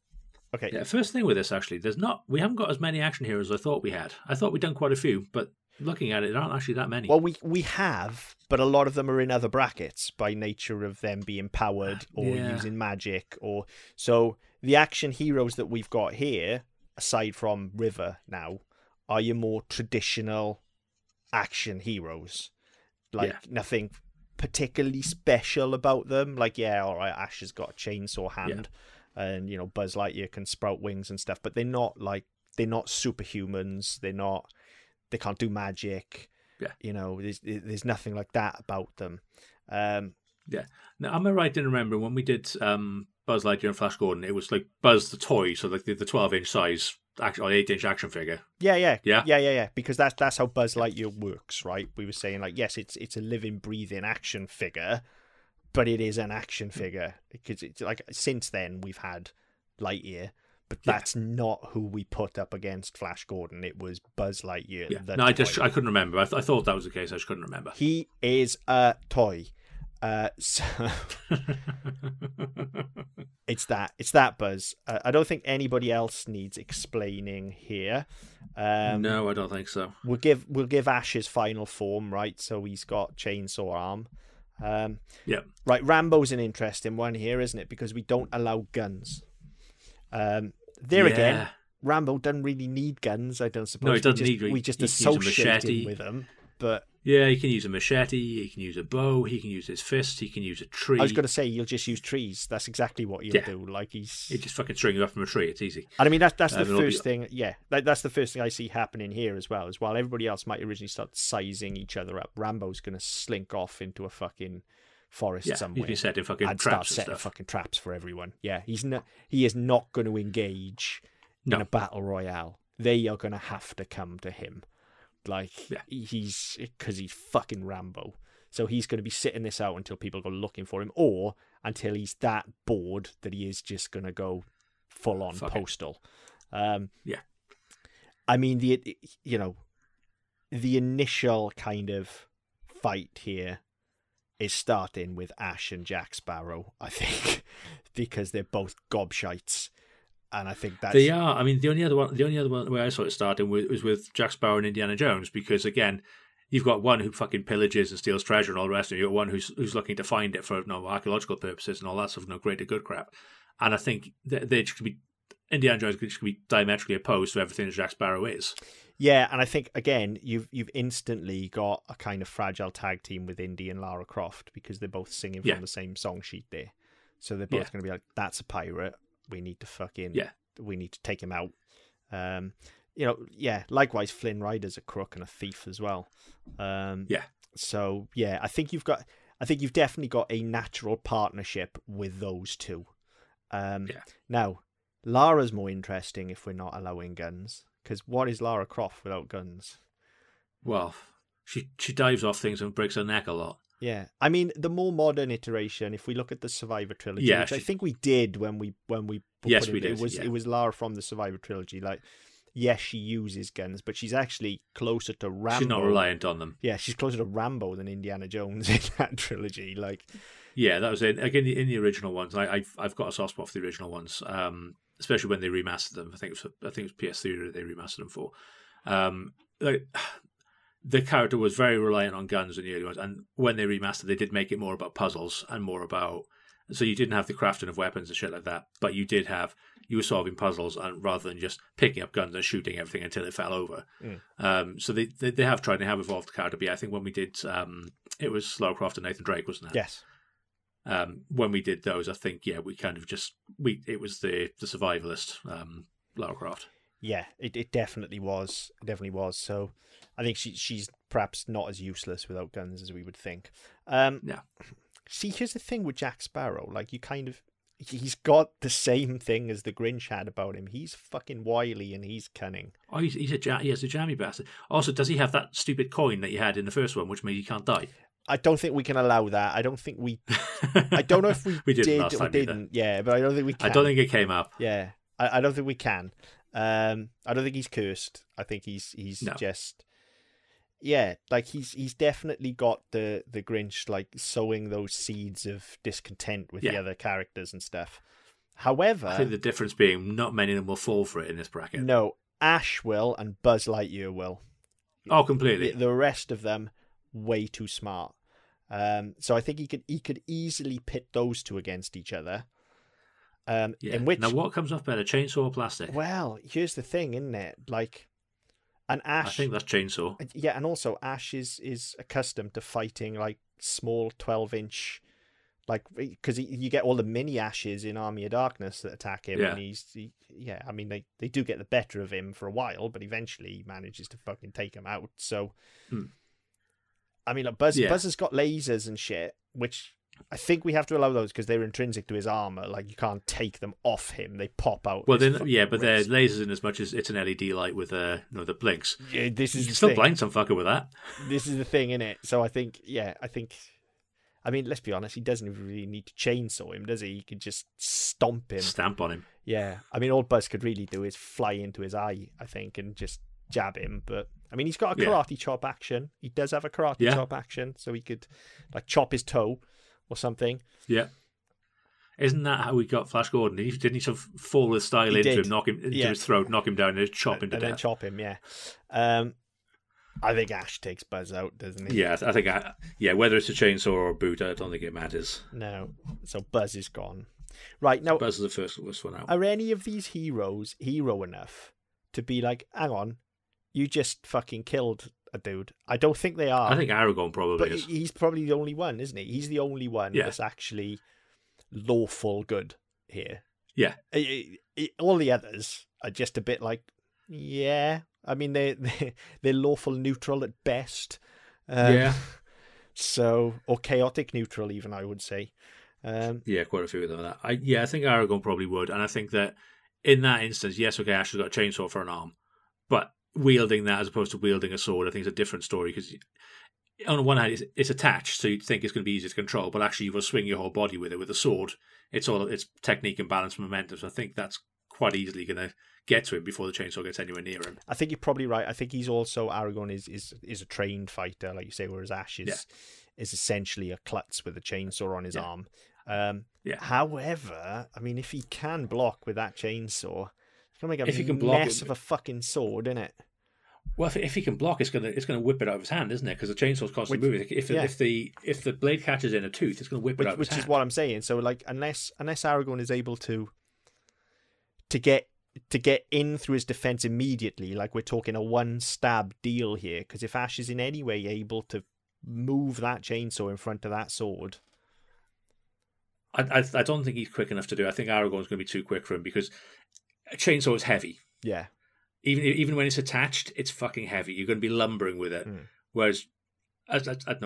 Okay. Yeah, first thing with this, actually, we haven't got as many action heroes as I thought we had. I thought we'd done quite a few, but Looking at it, there aren't actually that many. Well, we have, but a lot of them are in other brackets by nature of them being powered or using magic. So the action heroes that we've got here, aside from River now, are your more traditional action heroes. Nothing particularly special about them. Like, all right, Ash has got a chainsaw hand, and Buzz Lightyear can sprout wings and stuff, but they're not superhumans. They can't do magic. There's nothing like that about them. Now, am I right in remembering when we did Buzz Lightyear and Flash Gordon, it was like Buzz the toy, so like the 12-inch size or 8-inch action figure. Yeah. Because that's how Buzz Lightyear works, right? We were saying like, yes, it's a living, breathing action figure, but it is an action figure because it's like since then we've had Lightyear, but that's not who we put up against Flash Gordon. It was Buzz Lightyear. Yeah. No, I couldn't remember. I thought that was the case. I just couldn't remember. He is a toy. So it's that Buzz. I don't think anybody else needs explaining here. No, I don't think so. We'll give Ash his final form, right? So he's got chainsaw arm. Right, Rambo's an interesting one here, isn't it? Because we don't allow guns. Again, Rambo doesn't really need guns. I don't suppose. No, he doesn't we just associate him with them. But yeah, he can use a machete, he can use a bow, he can use his fist, he can use a tree. I was going to say, you'll just use trees. That's exactly what you'll do. Like he just fucking string you up from a tree. It's easy. And I mean, that's the first thing. Yeah, that's the first thing I see happening here as well. Is while everybody else might originally start sizing each other up, Rambo's going to slink off into a fucking forest somewhere. He's been setting fucking and traps start and stuff. fucking traps for everyone. Yeah, he is not going to engage in a battle royale. They are going to have to come to him. He's fucking Rambo. So he's going to be sitting this out until people go looking for him, or until he's that bored that he is just going to go full on postal. I mean, the initial kind of fight here is starting with Ash and Jack Sparrow, I think, because they're both gobshites. And I think that's... They are. I mean, the only other one where I saw it starting was with Jack Sparrow and Indiana Jones, because again, you've got one who fucking pillages and steals treasure and all the rest, and you've got one who's looking to find it for archaeological purposes and all that sort of greater good crap. And I think they just be Indiana Jones could be diametrically opposed to everything that Jack Sparrow is. Yeah, and I think again you've instantly got a kind of fragile tag team with Indy and Lara Croft, because they're both singing from the same song sheet there. So they're both going to be like, "That's a pirate. We need to we need to take him out." Likewise, Flynn Rider's a crook and a thief as well. So I think you've definitely got a natural partnership with those two. Now, Lara's more interesting if we're not allowing guns, because what is Lara Croft without guns? Well, she dives off things and breaks her neck a lot. Yeah, I mean, the more modern iteration, if we look at the Survivor trilogy, which I think we did when we did. It was Lara from the Survivor trilogy. Like, yes, she uses guns, but she's actually closer to Rambo. She's not reliant on them. Yeah, she's closer to Rambo than Indiana Jones in that trilogy. Like, yeah, that was it. Again, in the original ones, I've got a soft spot for the original ones, especially when they remastered them. I think it was PS3 that they remastered them for. The character was very reliant on guns in the early ones, and when they remastered, they did make it more about puzzles and more about. So you didn't have the crafting of weapons and shit like that, but you were solving puzzles, and rather than just picking up guns and shooting everything until it fell over. So they have tried, they have evolved the character. But yeah, I think when we did, it was Lara Croft and Nathan Drake, wasn't it? Yes. When we did those, I think we kind of it was the survivalist Lara Croft. Yeah, it definitely was. It definitely was. So I think she's perhaps not as useless without guns as we would think. See, here's the thing with Jack Sparrow. Like, he's got the same thing as the Grinch had about him. He's fucking wily and he's cunning. Oh, he's a jammy bastard. Also, does he have that stupid coin that you had in the first one, which means you can't die? I don't think we can allow that. I don't know if we did or didn't. Yeah, but I don't think we can. I don't think it came up. Yeah, I don't think we can. I don't think he's cursed. I think he's just... Yeah, like he's definitely got the Grinch, like, sowing those seeds of discontent with the other characters and stuff. However, I think the difference being not many of them will fall for it in this bracket. No, Ash will and Buzz Lightyear will. Oh, completely. The rest of them, way too smart. So I think he could easily pit those two against each other. In which, now, what comes off better, chainsaw or plastic? well, here's the thing, isn't it? Like, an Ash. I think that's chainsaw. Yeah, and also Ash is accustomed to fighting like small 12-inch, like, because you get all the mini Ashes in Army of Darkness that attack him, and I mean they do get the better of him for a while, but eventually he manages to fucking take him out. So, I mean, like, Buzz has got lasers and shit, which I think we have to allow those because they're intrinsic to his armor. Like, you can't take them off him; they pop out. Well, then, but they're lasers in as much as it's an LED light with the blinks. Yeah, this is you can still blind some fucker with that. This is the thing, innit? So I think. I mean, let's be honest. He doesn't really need to chainsaw him, does he? He could just stomp him, stamp on him. Yeah, I mean, all Buzz could really do is fly into his eye, I think, and just jab him. But I mean, he's got a karate chop action. He does have a karate chop action, so he could like chop his toe or something. Yeah. Isn't that how we got Flash Gordon? Didn't he sort of fall with style into him, knock him into his throat, knock him down, and just chop him to death? Then chop him, yeah. I think Ash takes Buzz out, doesn't he? Yeah, I think, whether it's a chainsaw or a boot, I don't think it matters. No, so Buzz is gone. Right, now... Buzz is the first one out. Are any of these heroes hero enough to be like, hang on, you just fucking killed a dude? I don't think they are. I think Aragorn probably is. But he's probably the only one, isn't he? He's the only one that's actually lawful good here. Yeah. All the others are just a bit like, yeah... I mean, they're lawful neutral at best. So, or chaotic neutral, even, I would say. Quite a few of them. I think Aragorn probably would. And I think that in that instance, yes, okay, Ash has got a chainsaw for an arm. But wielding that as opposed to wielding a sword, I think is a different story. Because on the one hand, it's attached, so you'd think it's going to be easy to control. But actually, you will swing your whole body with it. With a sword, it's technique and balance and momentum. So I think that's quite easily going to get to him before the chainsaw gets anywhere near him. I think you're probably right. I think he's also, Aragorn is a trained fighter, like you say, whereas Ash is essentially a klutz with a chainsaw on his arm. However, I mean, if he can block with that chainsaw, it's going to make a mess of a fucking sword, isn't it? Well, if he can block, it's going to whip it out of his hand, isn't it? Because the chainsaw's constantly moving. If the blade catches in a tooth, it's going to whip it out of his hand. Which is what I'm saying. So, like, unless Aragorn is able to get in through his defense immediately, like we're talking a one stab deal here, because if Ash is in any way able to move that chainsaw in front of that sword, I don't think he's quick enough to do it. I think Aragorn's going to be too quick for him because a chainsaw is heavy. Yeah. Even when it's attached, it's fucking heavy. You're going to be lumbering with it. Whereas a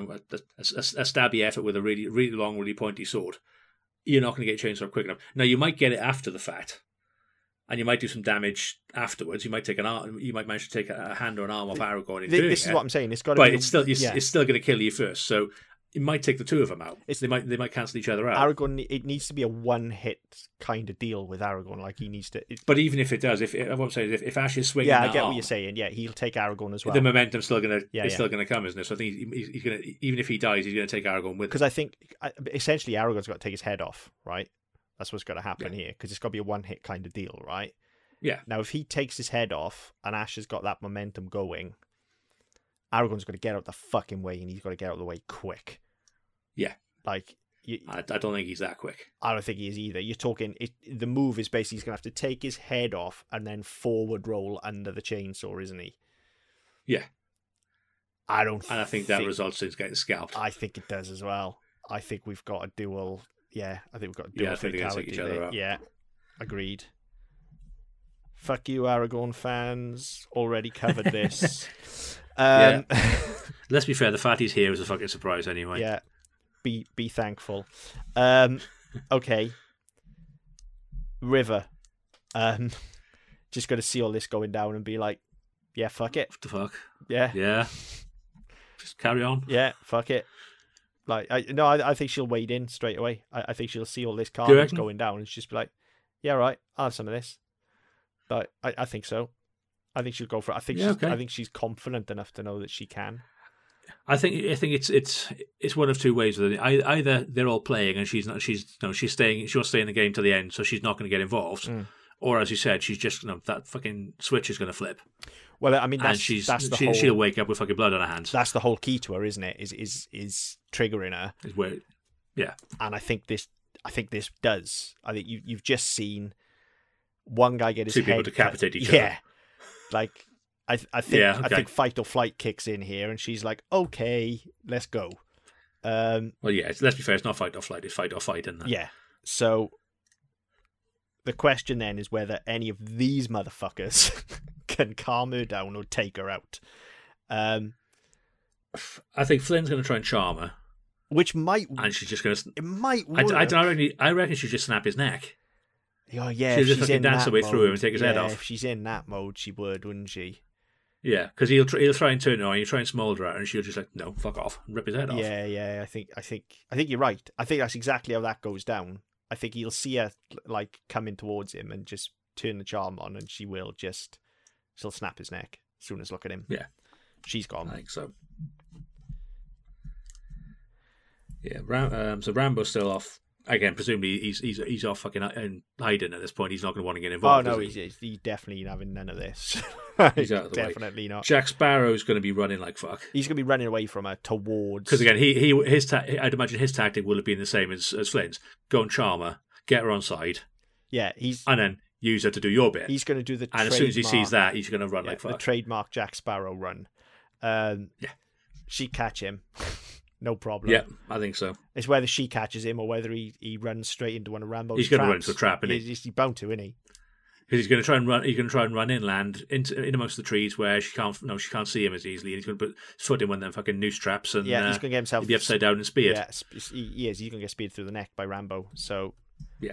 stabby effort with a really, really long, really pointy sword, you're not going to get a chainsaw quick enough. Now, you might get it after the fact, and you might do some damage afterwards. You might take you might manage to take a hand or an arm off Aragorn in doing it. This is what I'm saying. It's got to be. It's still going to kill you first. So it might take the two of them out. They might cancel each other out. Aragorn, it needs to be a one-hit kind of deal with Aragorn. Like, he needs to. But even if it does, what I'm saying is, if Ash is swinging, I get what you're saying. Yeah, he'll take Aragorn as well. The momentum's still going to still going to come, isn't it? So I think he's going to, even if he dies, he's going to take Aragorn with him. Because I think essentially Aragorn's got to take his head off, right? That's what's got to happen here, because it's got to be a one-hit kind of deal, right? Yeah. Now, if he takes his head off and Ash has got that momentum going, Aragorn's got to get out the fucking way, and he's got to get out of the way quick. Yeah. Like, I don't think he's that quick. I don't think he is either. You're talking, the move is basically he's going to have to take his head off and then forward roll under the chainsaw, isn't he? Yeah. And I think that results in getting scalped. I think it does as well. I think we've got a dual. Yeah, I think we've got a dual fatality there. Yeah, agreed. Fuck you, Aragorn fans. Already covered this. Let's be fair, the fact he's here is a fucking surprise anyway. Yeah. Be thankful. Okay. River. Just got to see all this going down and be like, yeah, fuck it. What the fuck? Yeah. Yeah. Just carry on. Yeah, fuck it. Like, I think she'll wade in straight away. I think she'll see all this carnage going down and she'll just be like, yeah, right, I'll have some of this. But I think so. I think she'll go for it. I think she's confident enough to know that she can. I think it's one of two ways with it. Either they're all playing and she'll stay in the game to the end, so she's not going to get involved. Or as you said, she's just that fucking switch is going to flip. Well, I mean, and she'll wake up with fucking blood on her hands. That's the whole key to her, isn't it? Is triggering her. Is where, yeah. And I think this does. I think you've just seen one guy get his two head people decapitate each other. Yeah, like I think fight or flight kicks in here, and she's like, okay, let's go. Well, yeah. Let's be fair. It's not fight or flight. It's fight or fight, isn't it? Yeah. So the question then is whether any of these motherfuckers can calm her down or take her out. I think Flynn's going to try and charm her, which might, and she's just going to. It might work. I reckon she'll just snap his neck. Oh yeah, she'll just fucking dance her way through him and take his head off. If she's in that mode, she would, wouldn't she? Yeah, because he'll try and turn her on. He'll try and smolder her, and she'll just like, no, fuck off, and rip his head off. Yeah. I think you're right. I think that's exactly how that goes down. I think he'll see her like coming towards him and just turn the charm on, and she'll snap his neck as soon as look at him. Yeah, she's gone. I think so. Yeah, so Rambo's still off again. Presumably he's off fucking hiding at this point. He's not going to want to get involved. Oh no, he's definitely having none of this. He's out of the definitely way. Not. Jack Sparrow's going to be running like fuck. He's going to be running away from her towards. Because again, I'd imagine his tactic will have been the same as Flynn's. Go and charm her, get her on side. Yeah, and then use her to do your bit. He's going to do the. And as soon as he sees that, he's going to run like fuck. The trademark Jack Sparrow run. Yeah. She catch him. No problem. Yeah, I think so. It's whether she catches him or whether he runs straight into one of Rambo's traps. He's going to run into a trap, isn't he? He's bound to, isn't he? Because he's going to try and run. He's going to try and run inland in amongst the trees where she can't see him as easily. And he's going to put his foot in one of them fucking noose traps, and he's going to get himself be upside down and speared. Yeah, he is. He's going to get speared through the neck by Rambo. So yeah.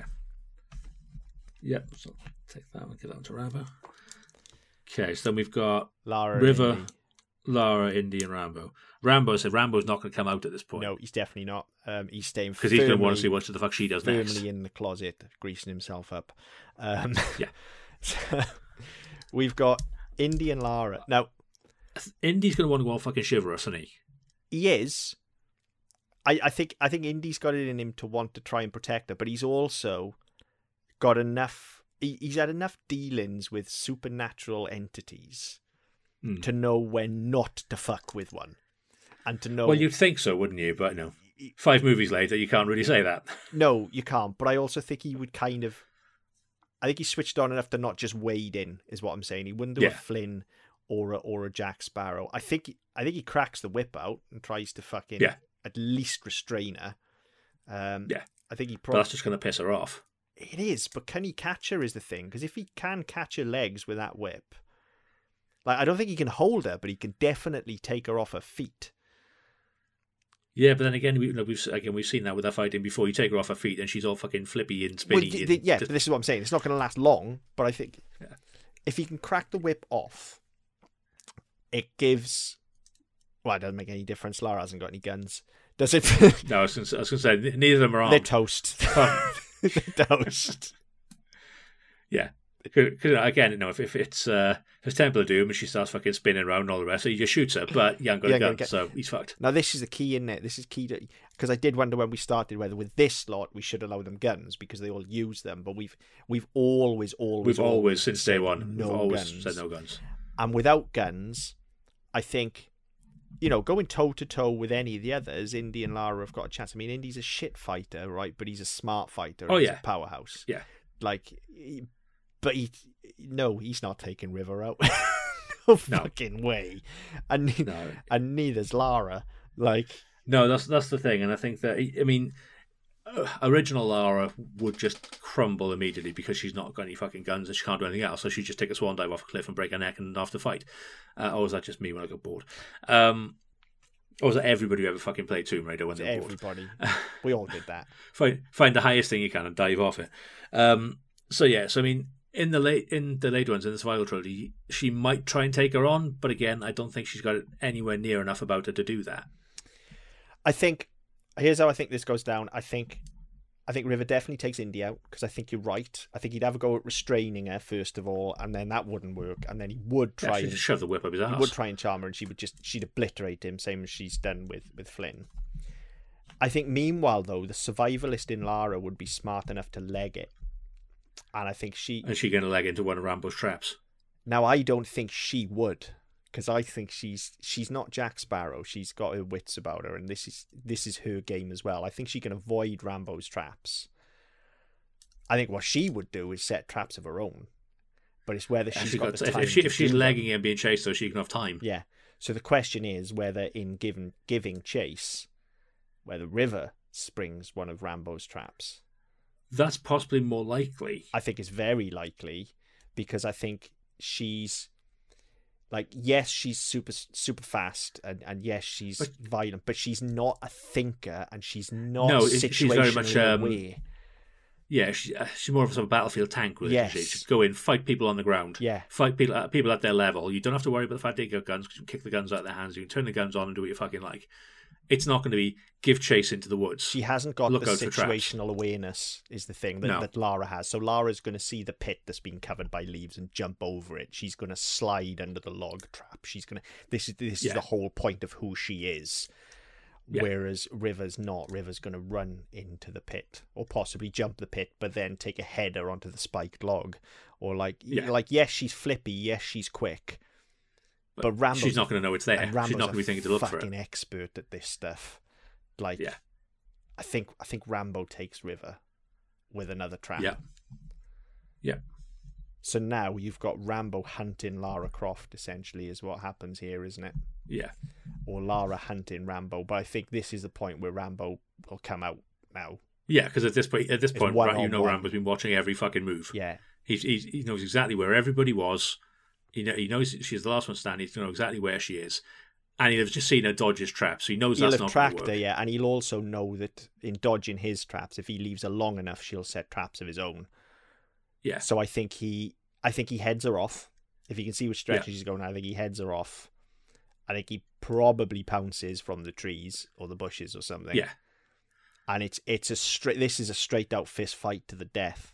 So take that one. Get that one to Rambo. Okay, so then we've got River, Lara, Indy, and Rambo. Rambo said Rambo's not going to come out at this point. No, he's definitely not. He's staying because he's going to want to see what the fuck she does next. Firmly in the closet, greasing himself up. Yeah. So we've got Indy and Lara. Now, Indy's going to want to go on fucking shiver us, isn't he? He is. I think Indy's got it in him to want to try and protect her, but he's also got enough. He's had enough dealings with supernatural entities to know when not to fuck with one. And to know, well, you'd think so, wouldn't you? But no, 5 movies later, you can't really say that. No, you can't. But I also think he would kind of. I think he switched on enough to not just wade in, is what I'm saying. He wouldn't do a Flynn or a Jack Sparrow. I think he cracks the whip out and tries to fucking at least restrain her. I think he probably. But that's just going to piss her off. It is, but can he catch her is the thing? Because if he can catch her legs with that whip, like I don't think he can hold her, but he can definitely take her off her feet. Yeah, but then again, we've seen that with her fighting before. You take her off her feet and she's all fucking flippy and spinny. Well, but this is what I'm saying. It's not going to last long, but I think if he can crack the whip off, it gives. Well, it doesn't make any difference. Lara hasn't got any guns, does it? No, I was going to say neither of them are armed. They're toast. They're toast. Yeah. Because again, if it's Temple of Doom and she starts fucking spinning around and all the rest, so he just shoots her, but you haven't got a gun, so he's fucked. Now this is the key, isn't it? This is key because I did wonder when we started whether with this lot we should allow them guns because they all use them, but we've always since day one said no guns. And without guns, I think going toe to toe with any of the others, Indy and Lara have got a chance. I mean, Indy's a shit fighter, right? But he's a smart fighter. Oh, he's a powerhouse. Yeah, but he's not taking River out. No fucking way. And neither's Lara. No, that's the thing, and I think that original Lara would just crumble immediately because she's not got any fucking guns and she can't do anything else, so she'd just take a swan dive off a cliff and break her neck and have to fight. Or was that just me when I got bored? Or was that everybody who ever fucking played Tomb Raider when they were bored? Everybody. We all did that. Find the highest thing you can and dive off it. In the later ones, in the survival trilogy, she might try and take her on, but again, I don't think she's got it anywhere near enough about her to do that. Here's how I think this goes down. I think River definitely takes Indy out because I think you're right. I think he'd have a go at restraining her first of all, and then that wouldn't work, and then he would try and shove the whip up his ass. He would try and charm her, and she'd obliterate him, same as she's done with Flynn. I think meanwhile though, the survivalist in Lara would be smart enough to leg it. And I think Is she going to leg into one of Rambo's traps? Now, I don't think she would, because I think she's not Jack Sparrow. She's got her wits about her, and this is her game as well. I think she can avoid Rambo's traps. I think what she would do is set traps of her own, but it's whether she's got the time. If she's legging and being chased, so she can have time. Yeah. So the question is whether in giving chase, whether River springs one of Rambo's traps. That's possibly more likely. I think it's very likely, because I think she's like, yes, she's super fast, and yes, she's violent, but she's not a thinker, and she's not situationally she's very much aware. Yeah, she's more of a sort of battlefield tank. Yes. She just go in, fight people on the ground. Yeah. Fight people at their level. You don't have to worry about the fact they got guns, because you can kick the guns out of their hands. You can turn the guns on and do what you fucking like. It's not going to be give chase into the woods. She hasn't got the situational awareness, is the thing that Lara has. So Lara's going to see the pit that's been covered by leaves and jump over it. She's going to slide under the log trap. She's going to. This is the whole point of who she is. Yeah. Whereas River's not. River's going to run into the pit, or possibly jump the pit, but then take a header onto the spiked log, or yes, she's flippy, yes, she's quick. But Rambo's, she's not going to know it's there. She's not going to be thinking to look for it. Fucking expert at this stuff. I think Rambo takes River with another trap. Yeah. Yeah. So now you've got Rambo hunting Lara Croft, essentially, is what happens here, isn't it? Yeah. Or Lara hunting Rambo. But I think this is the point where Rambo will come out now. Yeah, because at this point, Rambo's been watching every fucking move. Yeah. He knows exactly where everybody was. He knows she's the last one standing. He knows exactly where she is. And he'll have just seen her dodge his traps, so he knows that's not going to work. Yeah, and he'll also know that in dodging his traps, if he leaves her long enough, she'll set traps of his own. Yeah. So I think he heads her off. If he can see which direction she's going, I think he heads her off. I think he probably pounces from the trees or the bushes or something. Yeah. And this is a straight out fist fight to the death.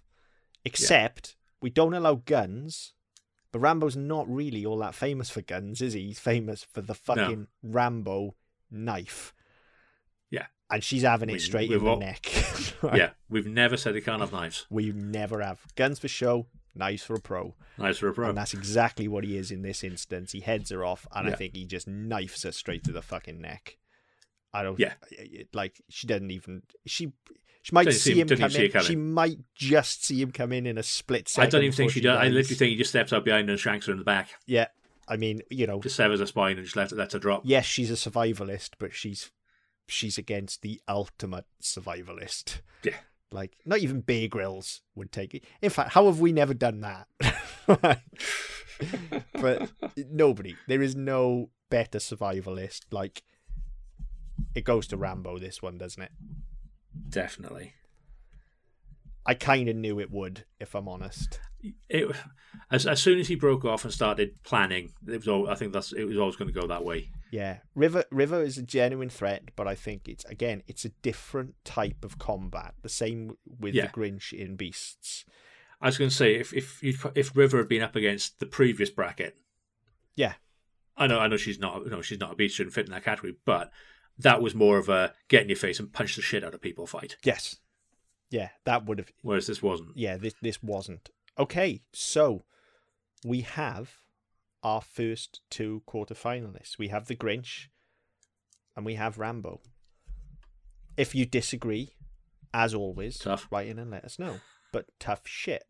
Except we don't allow guns. But Rambo's not really all that famous for guns, is he? He's famous for the fucking Rambo knife. Yeah. And she's having it straight in the neck. Right? Yeah, we've never said they can't have knives. We never have. Guns for show, knives for a pro. Knives for a pro. And that's exactly what he is in this instance. He heads her off, and I think he just knifes her straight to the fucking neck. I don't... Yeah. She doesn't even... She might see him come in. She might just see him come in a split second. I don't even think she does. I literally think he just steps up behind her and shanks her in the back. Yeah. I mean, just severs her spine and just lets her drop. Yes, she's a survivalist, but she's against the ultimate survivalist. Yeah. Like, not even Bear Grylls would take it. In fact, how have we never done that? But nobody. There is no better survivalist. Like, it goes to Rambo, this one, doesn't it? Definitely. I kind of knew it would, if I'm honest. As soon as he broke off and started planning, it was always going to go that way. Yeah, River is a genuine threat, but I think it's a different type of combat. The same with the Grinch in Beasts. I was going to say if River had been up against the previous bracket, I know she's not a beast, shouldn't fit in that category, but that was more of a get in your face and punch the shit out of people fight. Yes. Yeah, that would have. Whereas this wasn't. Yeah, this wasn't. Okay, so we have our first two quarterfinalists. We have the Grinch and we have Rambo. If you disagree, as always, write in and let us know. But tough shit.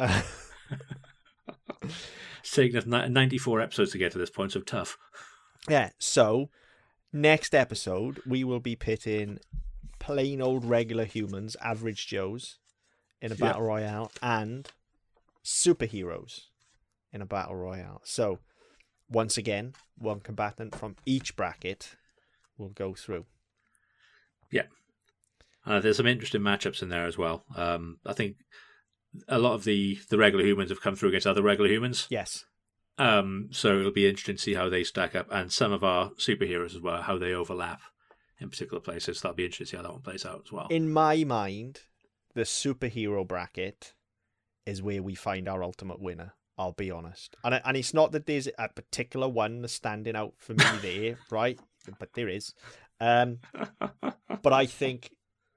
It's taken us 94 episodes to get to this point, so tough. Yeah, so next episode, we will be pitting plain old regular humans, average Joes, in a battle royale, and superheroes in a battle royale. So, once again, one combatant from each bracket will go through. Yeah. There's some interesting matchups in there as well. I think a lot of the regular humans have come through against other regular humans. Yes. So it'll be interesting to see how they stack up, and some of our superheroes as well, how they overlap in particular places. That'll be interesting to see how that one plays out as well. In my mind, the superhero bracket is where we find our ultimate winner. I'll be honest. And it's not that there's a particular one that's standing out for me there, right? But there is. But I think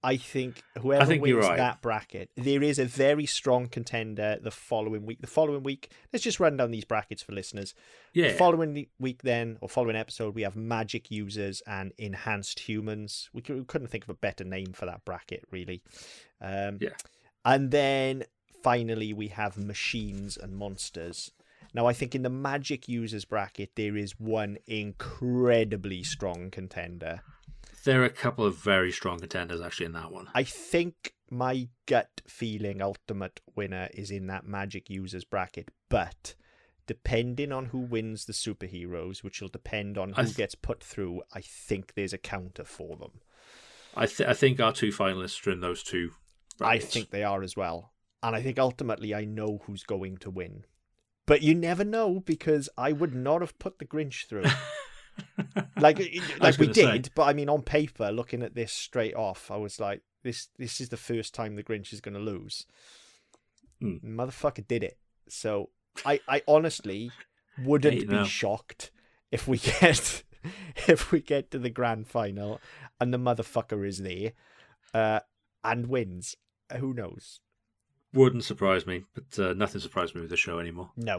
I think whoever wins you're right. that bracket, there is a very strong contender the following week. The following week, let's just run down these brackets for listeners. Yeah. The following week then, or following episode, we have magic users and enhanced humans. We couldn't think of a better name for that bracket, really. Yeah. And then finally we have machines and monsters. Now, I think in the magic users bracket, there is one incredibly strong contender. There are a couple of very strong contenders actually in that one. I think my gut feeling ultimate winner is in that magic users bracket, but depending on who wins the superheroes, which will depend on who gets put through, I think there's a counter for them. I think our two finalists are in those two brackets. I think they are as well. And I think ultimately I know who's going to win. But you never know, because I would not have put the Grinch through. like we did, but I mean, on paper, looking at this straight off, I was like, this is the first time the Grinch is going to lose. Motherfucker did it. So I honestly wouldn't be shocked if we get to the grand final and the motherfucker is there and wins. Who knows? Wouldn't surprise me, but nothing surprised me with the show anymore. No.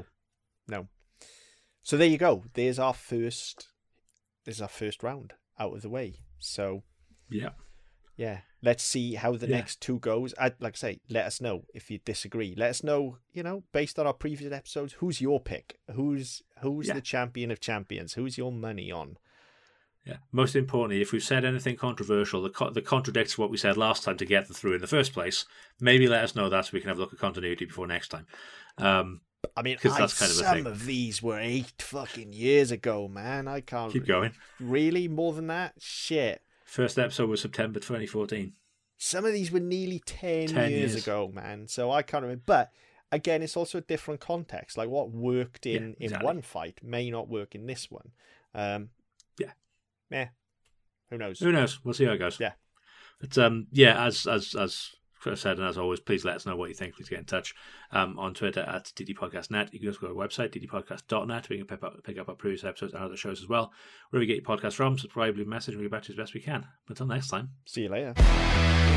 So there you go. There's our first round out of the way. So yeah. Let's see how the next two goes. Like I say, let us know if you disagree. Let us know, based on our previous episodes, who's your pick? Who's the champion of champions? Who's your money on? Yeah. Most importantly, if we've said anything controversial that contradicts what we said last time to get them through in the first place, maybe let us know that so we can have a look at continuity before next time. I mean, that's kind of some of these were 8 fucking years ago, man. I can't keep going. Really, more than that? Shit. First episode was September 2014. Some of these were nearly 10 years ago, man. So I can't remember. But again, it's also a different context. Like what worked in one fight may not work in this one. Who knows? We'll see how it goes. Yeah. But as Chris said, and as always, please let us know what you think. Please get in touch on Twitter at ddpodcastnet. You can also go to our website, ddpodcast.net, where you can pick up our previous episodes and other shows as well. Wherever you get your podcast from, subscribe, leave a message, and we'll get back to you as best we can. Until next time. See you later.